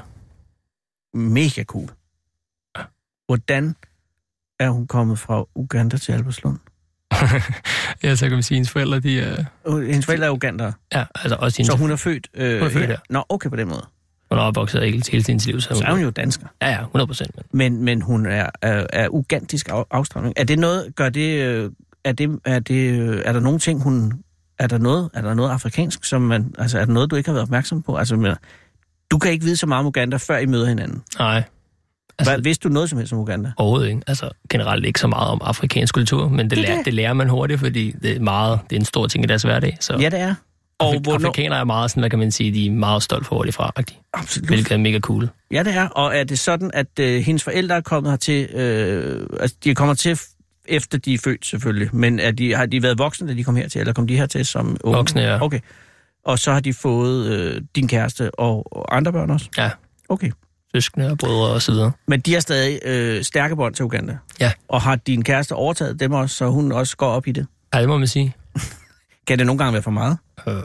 Mega cool. Ja. Hvordan er hun kommet fra Uganda til Albertslund? Ja, så kan man sige, at hendes forældre, de er... Hendes forældre er Ugandere? Ja, altså også hendes... Så hun er født... Hun er født, ja. Nå, okay på den måde. Hun er opvokset hele hendes liv. Så er hun jo dansker. Ja, 100%. Men hun er ugandisk afstamning. Er det noget... Gør det... Er der nogle ting, hun... Er der noget afrikansk, som man... Altså, er der noget, du ikke har været opmærksom på? Altså, du kan ikke vide så meget om Uganda, før I møder hinanden. Nej. Altså, vidste du noget som helst om Uganda? Overhovedet ikke. Altså, generelt ikke så meget om afrikansk kultur, men det lærer man hurtigt, fordi det er en stor ting i deres hverdag. Så ja, det er. Og afrikanere er meget sådan, hvad kan man sige, de er meget stolt for, hvor de er fra. Absolut. Hvilket er mega cool. Ja, det er. Og er det sådan, at hendes forældre er kommet hertil... altså, de er kommet til efter de er født, selvfølgelig. Men har de været voksne, da de kom hertil, eller kom de hertil som unge? Voksne, ja. Okay. Og så har de fået din kæreste og andre børn også? Ja. Okay. Søskende og brødre og så videre. Men de har stadig stærke bånd til Uganda? Ja. Og har din kæreste overtaget dem også, så hun også går op i det? Ja, det må man sige. Kan det nogle gange være for meget?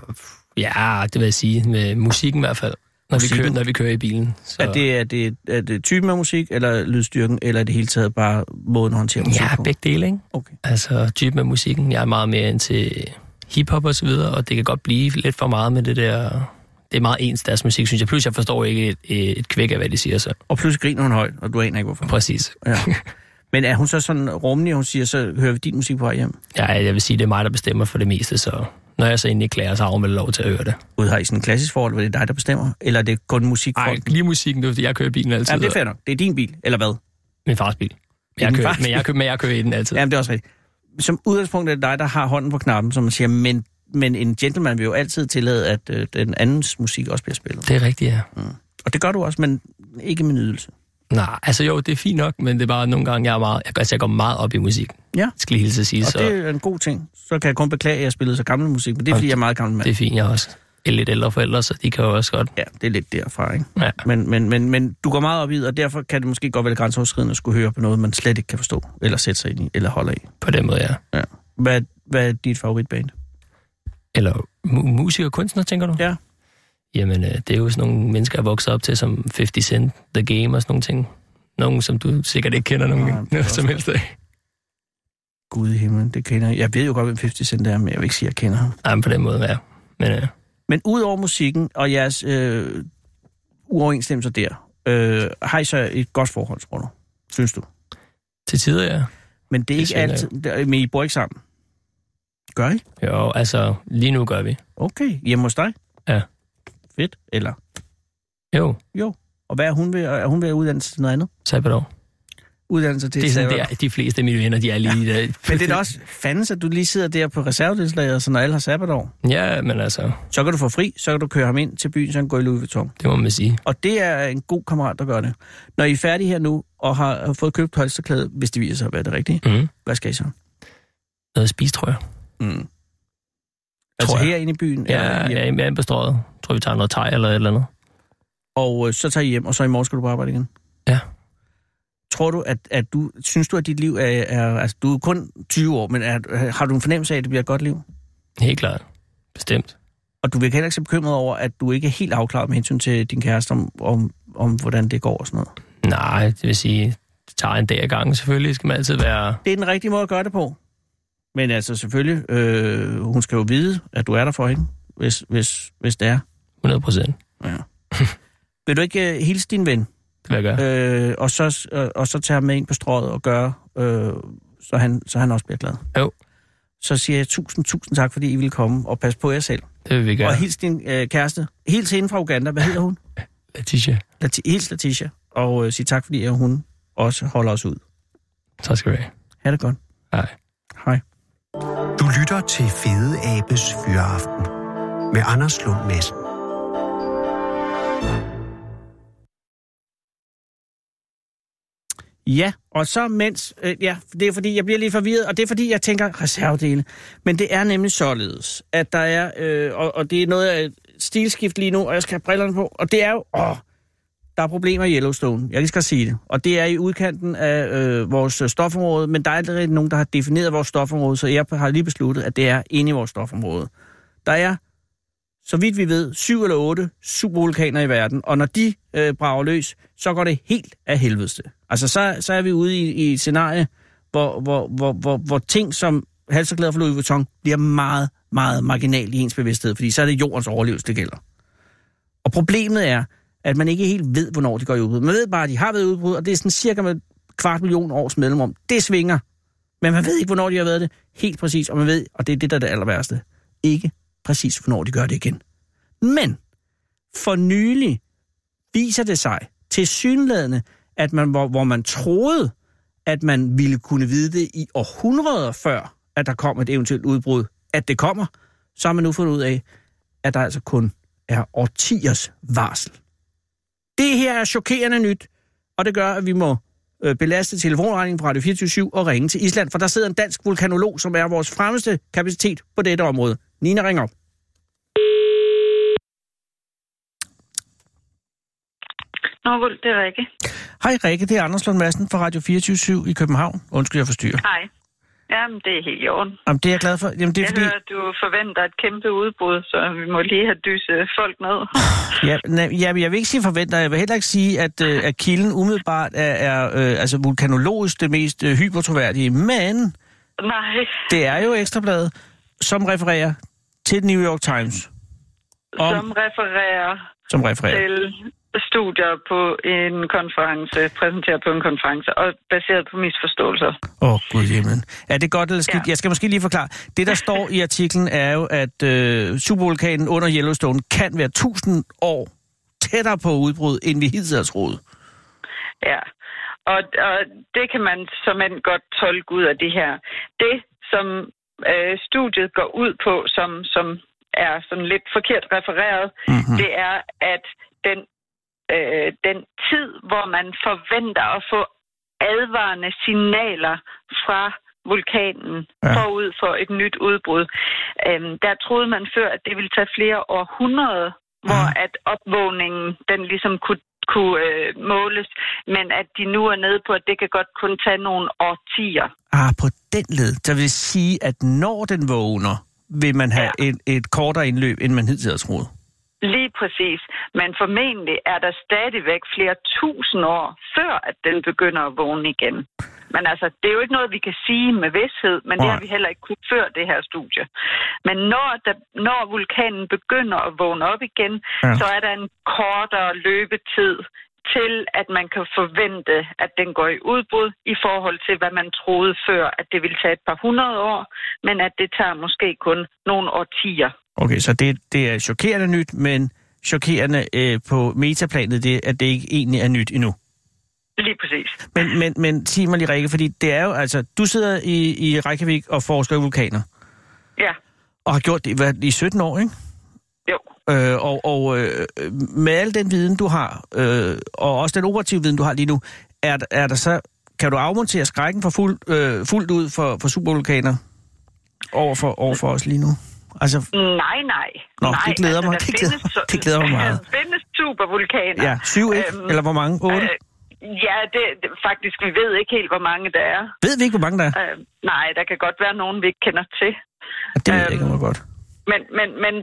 Ja, det vil jeg sige. Med musikken i hvert fald. Når vi kører i bilen. Så. Er det typen af musik, eller lydstyrken, eller er det hele taget bare måden at håndtere musik på? Ja, begge dele, ikke? Okay. Altså typen af musikken. Jeg er meget mere ind til hiphop og så videre, og det kan godt blive lidt for meget med det der... Det er meget ens deres musik, synes jeg. Pludselig jeg forstår ikke et kvæk af, hvad de siger så. Og pludselig griner hun højt, og du aner ikke hvorfor. Præcis. Ja. Men er hun så sådan rummelig, hun siger, så hører vi din musik på vej hjem? Ja, jeg vil sige, det er mig, der bestemmer for det meste, så når jeg så egentlig klager, så har hun vel lov til at høre det. Har I sådan en klassisk forhold, hvor det er dig, der bestemmer? Eller er det kun musik? Nej, lige musikken, det er fordi, jeg kører i bilen altid. Jamen, det er fair nok. Det er din bil, eller hvad? Min fars bil. Jeg kører i den altid. Jamen, det er også rigtigt. Som udgangspunkt er det dig, der har hånden på knappen, som man siger, men en gentleman vil jo altid tillade, at den andens musik også bliver spillet. Det er rigtigt, ja. Mm. Og det gør du også, men ikke med nydelse. Nej, altså jo, det er fint nok, men det er bare nogle gange, jeg går meget op i musik. Ja. Skal lige hilse at sige. Og så... det er en god ting. Så kan jeg kun beklage, at jeg spillede så gammel musik, men det er, fordi jeg er meget gammel mand. Det er fint, jeg også. Jeg er lidt ældre forældre, så de kan jo også godt. Ja, det er lidt derfra, ikke? Ja. Men du går meget op i, og derfor kan det måske godt være grænseoverskridende at skulle høre på noget, man slet ikke kan forstå, eller sætte sig ind i, eller holder i. På den måde, ja. Hvad er dit favoritband? Eller musik og kunstner, tænker du? Ja. Jamen, det er jo sådan nogle mennesker, jeg vokset op til, som 50 Cent, The Game og sådan nogle ting. Nogle, som du sikkert ikke kender noget som helst af. Gud i himlen, det kender jeg. Jeg ved jo godt, hvem 50 Cent er, men jeg vil ikke sige, at jeg kender ham. Jamen, på den måde, ja. Men ud over musikken og jeres uoverensstemmelser der, har I så et godt forhold, tror du? Synes du? Til tider, ja. Men det er ikke altid... Men I bor ikke sammen? Gør I? Jo, altså, lige nu gør vi. Okay, hjemme hos dig? Ja. Fedt, eller? Jo. Og hvad er hun ved? Er hun ved at uddanne sig til noget andet? Sabbatår. Uddannelse til det er sådan der, de fleste af mine venner, de er lige der. Men det er da også fandens, at du lige sidder der på reservedelslaget, så når alle har sabbatår. Ja, men altså... Så kan du få fri, så kan du køre ham ind til byen, så han går i Louis Vuitton. Det må man sige. Og det er en god kammerat, der gør det. Når I er færdige her nu, og har fået købt halsterklæde, hvis det viser sig at være det rigtige, hvad skal I så? Noget at spise, tror jeg. Mm. Altså herinde i byen? Ja, jeg er inde på Strøget. Tror vi tager noget thai eller et eller andet. Og så tager I hjem, og så i morgen skal du på arbejde igen? Ja. Tror du, at du... Synes du, at dit liv er... Altså, du er kun 20 år, men har du en fornemmelse af, at det bliver et godt liv? Helt klart. Bestemt. Og du vil heller ikke så bekymret over, at du ikke er helt afklaret med hensyn til din kæreste om hvordan det går og sådan noget? Nej, det vil sige, det tager en dag ad gangen selvfølgelig. Skal man altid være... Det er den rigtige måde at gøre det på. Men altså selvfølgelig, hun skal jo vide, at du er der for hende, hvis det er. 100%. Ja. Vil du ikke hilse din ven? Det vil jeg gøre. Og så tage ham med ind på strøget og gøre, så han også bliver glad. Jo. Så siger jeg tusind tak, fordi I ville komme og passe på jer selv. Det vil vi gøre. Og hils din kæreste. Hils hende fra Uganda. Hvad hedder hun? Letitia. Hils Letitia. Og sig tak, fordi hun også holder os ud. Tak skal du have. Ha' det godt. Hej. Hej. Du lytter til Fede Abes Fyraften med Anders Lund Madsen. Ja, og så mens... det er fordi, jeg bliver lidt forvirret, og det er fordi, jeg tænker reservedele. Men det er nemlig således, at der er... og det er noget af et stilskift lige nu, og jeg skal have brillerne på. Og det er jo... der er problemer i Yellowstone. Jeg kan ikke sige det. Og det er i udkanten af vores stofområde, men der er aldrig nogen, der har defineret vores stofområde, så jeg har lige besluttet, at det er inde i vores stofområde. Der er, så vidt vi ved, 7 eller 8 supervulkaner i verden, og når de brager løs, så går det helt af helvedeste. Altså, så er vi ude i et scenarie, hvor ting som halserklæder for Louis Vuitton bliver meget, meget marginalt i ens bevidsthed, fordi så er det jordens overlevelse, det gælder. Og problemet er, at man ikke helt ved, hvornår de går i udbrud. Man ved bare, at de har været i udbrud, og det er sådan cirka med 250.000 års mellemrum. Det svinger, men man ved ikke, hvornår de har været det helt præcis, og man ved, og det er det, der er det aller værste, ikke præcis, hvornår de gør det igen. Men for nylig viser det sig tilsyneladende, at man, hvor man troede, at man ville kunne vide det i århundreder før, at der kom et eventuelt udbrud, at det kommer, så har man nu fundet ud af, at der altså kun er årtiers varsel. Det her er chokerende nyt, og det gør, at vi må belaste telefonregningen på Radio 24/7 og ringe til Island, for der sidder en dansk vulkanolog, som er vores fremmeste kapacitet på dette område. Nina, ring op. Nå, det er Rikke. Hej Rikke, det er Anders Lund Madsen fra Radio 24/7 i København. Undskyld, jeg forstyrrer. Hej. Jamen, det er helt i orden. Jamen, det er jeg glad for. Jamen, det er fordi... hører, du forventer et kæmpe udbrud, så vi må lige have dyset folk ned. Jeg vil ikke sige forventer. Jeg vil heller ikke sige, at kilden umiddelbart er altså vulkanologisk det mest hypertroværdige. Men nej, det er jo Ekstrabladet, som refererer til New York Times. Som refererer til studier på en konference, præsenteret på en konference, og baseret på misforståelser. Gud himlen. Er det godt eller skidt? Ja. Jeg skal måske lige forklare. Det, der står i artiklen, er jo, at supervulkanen under Yellowstone kan være 1000 år tættere på udbrud, end vi hidtil har troet. Ja, og det kan man såmænd godt tolke ud af det her. Det, som studiet går ud på, som er sådan lidt forkert refereret, det er, at den tid, hvor man forventer at få advarende signaler fra vulkanen forud for et nyt udbrud, der troede man før, at det ville tage flere århundreder, hvor at opvågningen den ligesom kunne måles, men at de nu er nede på, at det kan godt kun tage nogle årtier. På den led. Så vil sige, at når den vågner, vil man have et kortere indløb, end man hidtil har troet. Lige præcis. Men formentlig er der stadigvæk flere tusind år, før at den begynder at vågne igen. Men altså, det er jo ikke noget, vi kan sige med vished, men det har vi heller ikke kunnet før det her studie. Men når vulkanen begynder at vågne op igen, så er der en kortere løbetid til, at man kan forvente, at den går i udbrud i forhold til, hvad man troede før, at det ville tage et par 100 år, men at det tager måske kun nogle årtier. Okay, så det er chokerende nyt, men chokerende på metaplanet, at det ikke egentlig er nyt endnu. Lige præcis. Men sig mig lige, Rikke, fordi det er jo, altså, du sidder i Reykjavik og forsker i vulkaner. Ja. Og har gjort det i 17 år, ikke? Jo. Med al den viden, du har, og også den operative viden, du har lige nu, er der så, kan du afmontere skrækken for fuldt ud for supervulkaner over for os lige nu? Altså... Nej. Nå, det glæder mig. Det glæder mig meget. Der findes supervulkaner. Ja, 7, ikke? Eller hvor mange? 8? Ja, det faktisk, vi ved ikke helt, hvor mange der er. Ved vi ikke, hvor mange der er? Nej, der kan godt være nogen, vi ikke kender til. Det ved jeg ikke, hvor godt. Men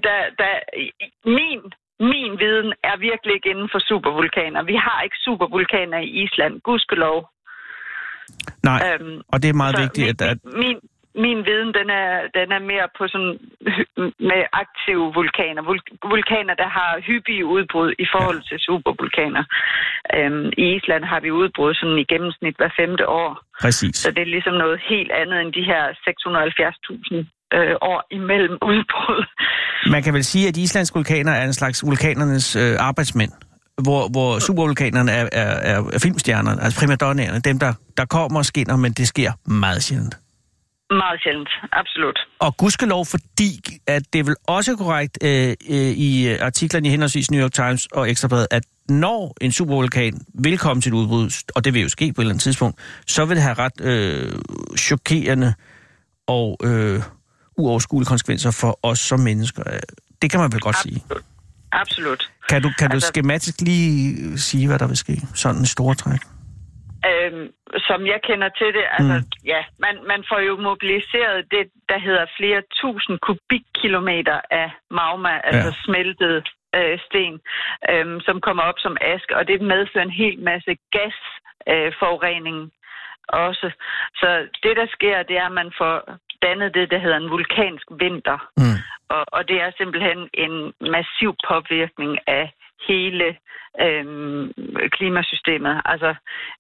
min viden er virkelig ikke inden for supervulkaner. Vi har ikke supervulkaner i Island, gudskelov. Nej, og det er meget vigtigt, at... Min viden, den er mere på sådan med aktive vulkaner. Vulkaner, der har hyppige udbrud i forhold til supervulkaner. I Island har vi udbrud sådan i gennemsnit hver 5. år. Præcis. Så det er ligesom noget helt andet end de her 670.000 år imellem udbrud. Man kan vel sige, at de islandske vulkaner er en slags vulkanernes arbejdsmænd, hvor supervulkanerne er filmstjernerne, altså primadonnaerne, dem der kommer og skinner, men det sker meget sjældent. Meget sjældent, absolut. Og gudskelov, fordi at det er vel også korrekt i artiklerne i henholdsvis New York Times og Ekstra Bladet, at når en supervulkan vil komme til et udbrud, og det vil jo ske på et eller andet tidspunkt, så vil det have ret chokerende og uoverskuelige konsekvenser for os som mennesker. Det kan man vel godt sige. Absolut. Kan du skematisk lige sige, hvad der vil ske? Sådan en stor træk. Som jeg kender til det, altså ja, man får jo mobiliseret det, der hedder flere tusind kubikkilometer af magma, altså smeltet sten, som kommer op som aske, og det medfører en hel masse gasforurening også. Så det, der sker, det er, at man får dannet det, der hedder en vulkansk vinter. Og det er simpelthen en massiv påvirkning af hele klimasystemet. Altså,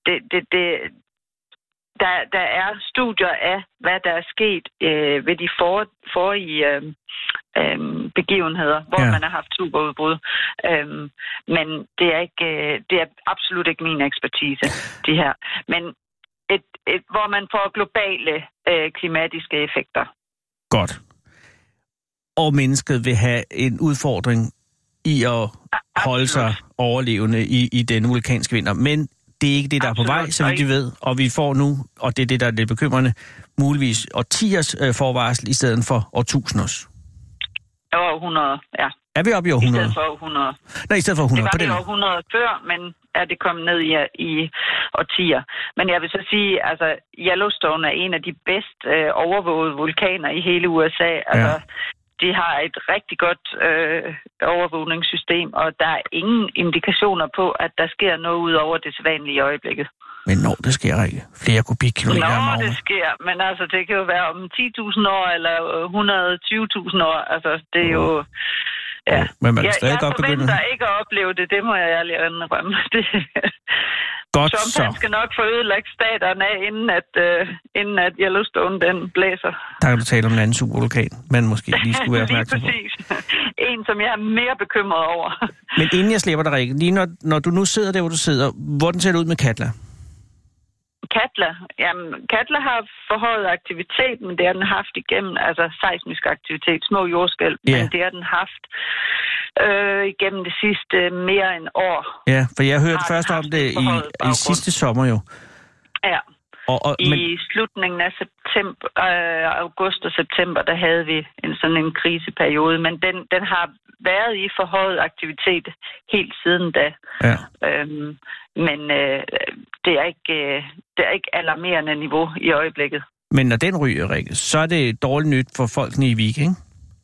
der er studier af, hvad der er sket ved de forrige begivenheder, hvor man har haft superudbrud. Men det er absolut ikke min ekspertise, det her. Men hvor man får globale klimatiske effekter. Godt. Og mennesket vil have en udfordring i at holde sig overlevende i den vulkanske vinter. Men det er ikke det, der er på vej, så vidt vi ved. Og vi får nu, og det er det, der er lidt bekymrende, muligvis årtiers forvarsel i stedet for årtusinders. Århundreder, ja. Er vi oppe i århundreder? I stedet for århundreder. Nej, i stedet for århundreder. Det var det århundreder før, men er det kommet ned i årtier. Men jeg vil så sige, altså Yellowstone er en af de bedst overvågede vulkaner i hele USA. Altså, de har et rigtig godt overvågningssystem, og der er ingen indikationer på, at der sker noget ud over det sædvanlige i øjeblikket. Men når det sker ikke? Flere kubikkilometer om året? Det sker, men altså det kan jo være om 10.000 år eller 120.000 år. Altså det er jo... Ja. Men man stadig godt begynde... Jeg forventer ikke at opleve det, det må jeg ærligt indrømme. Godt så. Han skal nok få ødelagt staterne af, inden at Yellowstone den blæser. Der kan du tale om en anden supervulkan, man måske lige skulle være opmærksom på. Lige præcis. En, som jeg er mere bekymret over. Men inden jeg slipper dig, Rikke, lige når du nu sidder der, hvor du sidder, hvordan ser det ud med Katla? Katla har forhøjet aktivitet, men det har den haft igennem, altså seismisk aktivitet, små jordskælv, men det har den haft igennem det sidste mere end år. Ja, for jeg hørte først om det i sidste sommer jo. Ja. I slutningen af august og september, der havde vi sådan en kriseperiode, men den har været i forhøjet aktivitet helt siden da. Ja. Men det er ikke alarmerende niveau i øjeblikket. Men når den ryger, Rikke, så er det dårligt nyt for folkene i Vik, ikke?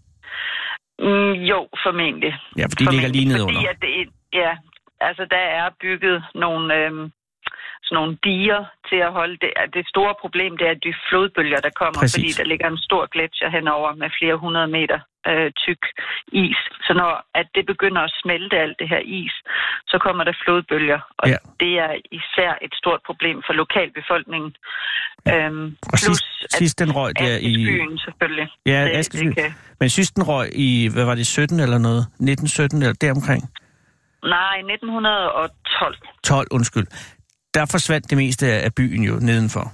Jo, formentlig. Ja, for de ligger lige nedenunder. Altså der er bygget nogle... sådan nogle diger til at holde det. Det store problem, det er de flodbølger, der kommer, fordi der ligger en stor gletsjer henover med flere 100 meter tyk is. Så når at det begynder at smelte alt det her is, så kommer der flodbølger, og det er især et stort problem for lokalbefolkningen. Og sidst den røg der i byen, selvfølgelig. Ja, Askeby. Men sidst den røg i, hvad var det, 17 eller noget? 1917 eller deromkring? Nej, 1912. 12, undskyld. Der forsvandt det meste af byen jo nedenfor.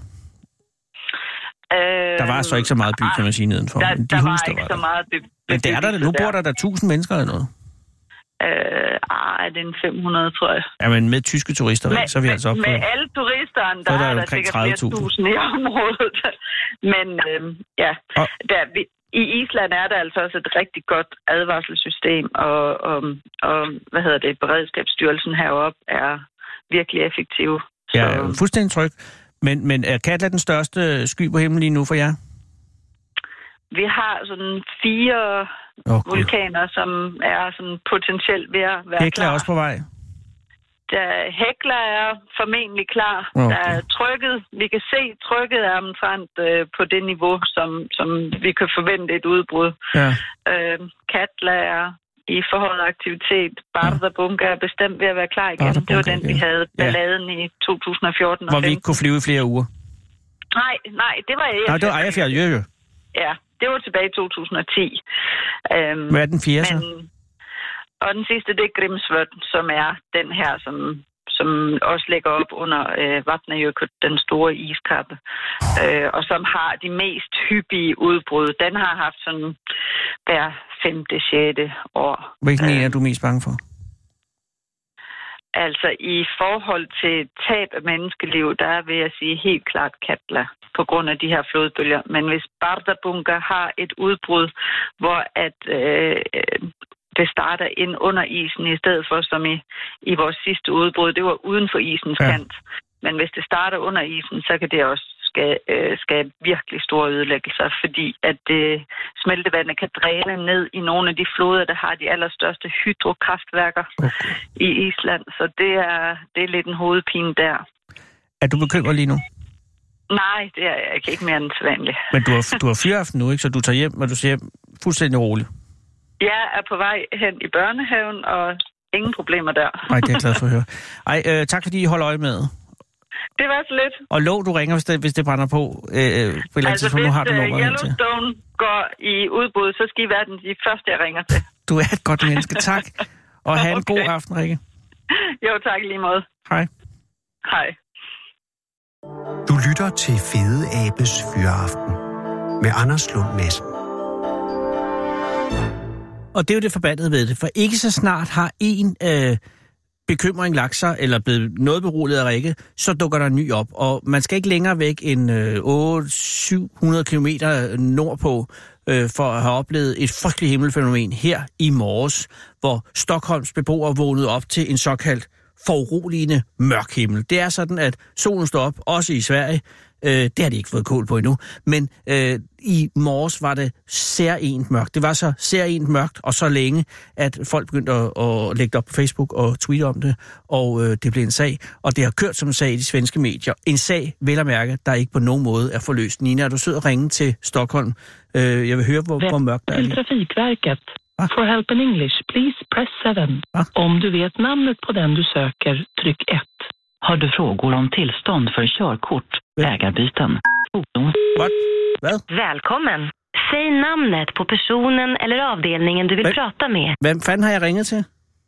Der var så ikke så meget by, kan man sige, nedenfor. Der var ikke så meget by. Men det er der, nu bor der 1000 mennesker eller noget. Det er en 500, tror jeg. Ja, men med tyske turister, så er vi altså op på... Med alle turisterne, der er der sikkert flere tusind i området. Men i Island er der altså også et rigtig godt advarselssystem, og Beredskabsstyrelsen heroppe er virkelig effektiv. Ja, fuldstændig tryg. Men er Katla den største sky på himlen lige nu for jer? Vi har sådan 4 vulkaner, som er sådan potentielt ved at være Hekla er også på vej. Hekla er formentlig klar. Okay. Der er trykket. Vi kan se, trykket er omtrent på det niveau, som vi kan forvente et udbrud. Ja. Katla er i forholdet aktivitet. Bardarbunga er bestemt ved at være klar igen. Det var den, vi havde balladen i 2014. Hvor vi ikke kunne flyve i flere uger. Nej, det var Eyjafjallajökull. Nej, det var Eyjafjallajökull. Ja, det var tilbage i 2010. Hvad er den fjerde så? Og den sidste, det er Grímsvötn, som er den her, som også ligger op under Vatnajökull, den store iskappe, og som har de mest hyppige udbrud. Den har haft sådan hver 5. 6. år. Hvilken en er du mest bange for? Altså i forhold til tab af menneskeliv, der vil jeg sige helt klart Katla på grund af de her flodbølger. Men hvis Bardarbunga har et udbrud, hvor at det starter ind under isen i stedet for som i vores sidste udbrud, det var uden for isens kant. Men hvis det starter under isen, så kan det også skabe virkelig store ødelæggelser, fordi at smeltevandet kan dræne ned i nogle af de floder, der har de allerstørste hydrokraftværker i Island. Så det er lidt en hovedpine der. Er du bekymret lige nu? Nej, det er jeg ikke mere end sædvanligt. Men du har fyraften nu, ikke? Så du tager hjem, og du siger fuldstændig roligt. Jeg er på vej hen i børnehaven, og ingen problemer der. Nej, det er jeg glad for at høre. Tak fordi I holder øje med. Det var så lidt. Og lov, du ringer, hvis det brænder på et eller andet tidspunkt. Nu har du hvis Yellowstone går i udbrud, så skal I være de første, jeg ringer til. Du er et godt menneske. Tak. Og have en god aften, Rikke. Jo, tak lige måde. Hej. Hej. Du lytter til Fede Abes Fyraften med Anders Lund Madsen. Og det er jo det forbandede ved det, for ikke så snart har en bekymring lagt sig, eller blevet noget beroliget af Rikke, så dukker der en ny op. Og man skal ikke længere væk end 800-700 kilometer nordpå, for at have oplevet et frygteligt himmelfænomen her i morges, hvor Stockholms beboere vågnede op til en såkaldt foruroligende mørk himmel. Det er sådan, at solen står op, også i Sverige. Det har de ikke fået kål på endnu. Men i morges var det særligt mørkt. Det var så særligt mørkt, og så længe, at folk begyndte at lægge det op på Facebook og tweete om det, og det blev en sag. Og det har kørt som en sag i de svenske medier. En sag, vel at mærke, der ikke på nogen måde er forløst. Nina, er du sød at ringe til Stockholm? Jeg vil høre, hvor mørkt der er. Til Trafikverket. For help in English, please press 7. Om du vet namnet på den du söker, tryck 1. Har du frågor om tillstånd för körkort, ägarbyten, fordon... Vad? Välkommen. Säg namnet på personen eller avdelningen du vill prata med. Hvem fanden har jeg ringet til?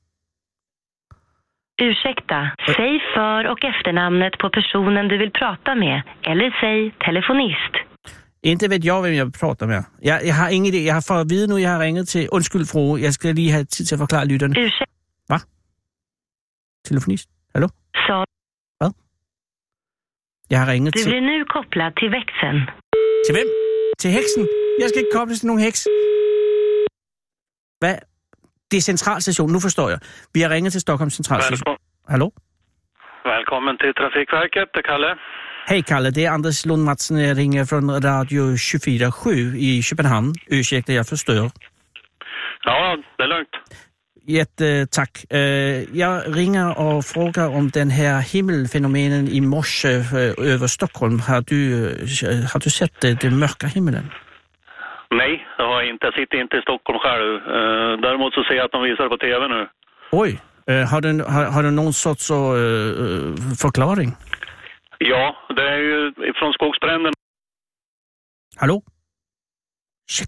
Ursäkta, säg för- och efternamnet på personen du vill prata med. Eller säg telefonist. Inte vet jeg, hvem jeg vil prate med. Jeg har ingen idé. Jeg har fået at vide nu, jeg har ringet til... Undskyld, frue. Jeg skal lige have tid til at forklare lytterne. Hvad? Telefonist? Hallo? Så... Hvad? Jeg har ringet til... Du bliver nu kopplet til växeln. Til hvem? Til heksen? Jeg skal ikke kobles til nogen heks. Hvad? Det er centralstationen. Nu forstår jeg. Vi har ringet til Stockholms centralstation. Hallo? Velkommen til Trafikverket. Det er Kalle. Hej Kalle, det är Anders Lund Madsen. Jag ringer från Radio 24/7 i Köpenhamn. Ursäkta, jag förstör. Ja, det är lugnt. Jättetack. Jag ringer och frågar om den här himmelfenomenen i morse över Stockholm. Har du sett den mörka himlen? Nej, det har jag inte. Jag sitter inte i Stockholm själv. Däremot så ser jag att de visar på tv nu. Oj, har du någon sorts förklaring? Ja, det är ju från skogsbränden. Hallo? Shit.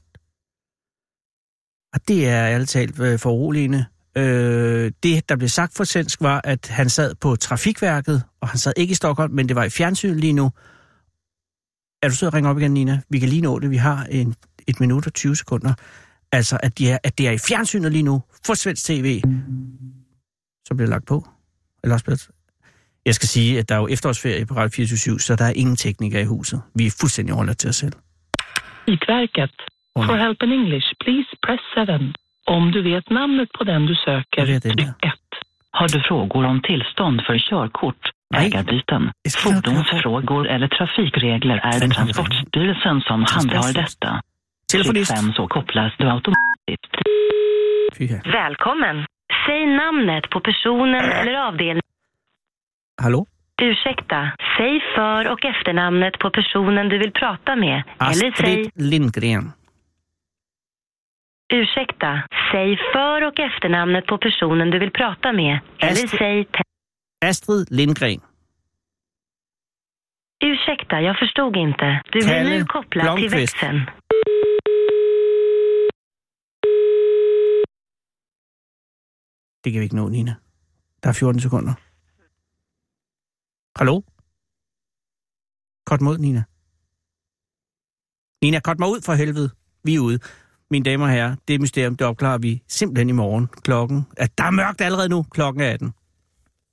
Og det er ærligt talt foruroligende. Det, der blev sagt for svensk, var, at han sad på Trafikverket, og han sad ikke i Stockholm, men det var i fjernsynet lige nu. Er du sød at ringe op igen, Nina? Vi kan lige nå det. Vi har 1 minut og 20 sekunder. Altså, at det er i fjernsynet lige nu, for svensk tv. Så bliver det lagt på. Eller også blevet... Jeg skal sige, at der er jo efterårsferie på Radio 24/7, så der er ingen teknikere i huset. Vi er fuldstændig overladt til os selv. Trafikverket. For help in English, please press 7. Om du vet namnet på den du söker, tryck 1. Har du frågor om tillstånd för körkort, ägarbyten, fordonsfrågor eller trafikregler är det Transportstyrelsen som handhar detta. Telefonist. Tryck 5 så kopplas du automatiskt. Välkommen. Säg namnet på personen eller avdelningen. Hallå? Ursäkta. Säg för- och efternamnet på personen du vill prata med. Astrid eller säg... Lindgren. Ursäkta. Säg för- och efternamnet på personen du vill prata med. Eller säg... Astrid Lindgren. Ursäkta, jag förstod inte. Du blir nu kopplad till växeln. Det kan vi ikke nå, Nina. Der er 14 sekunder. Hallo? Kort mod, Nina. Nina, kort mig ud for helvede. Vi er ude. Mine damer og herrer, det mysterium, det opklarer vi simpelthen i morgen klokken. Der er mørkt allerede nu. Klokken er 18.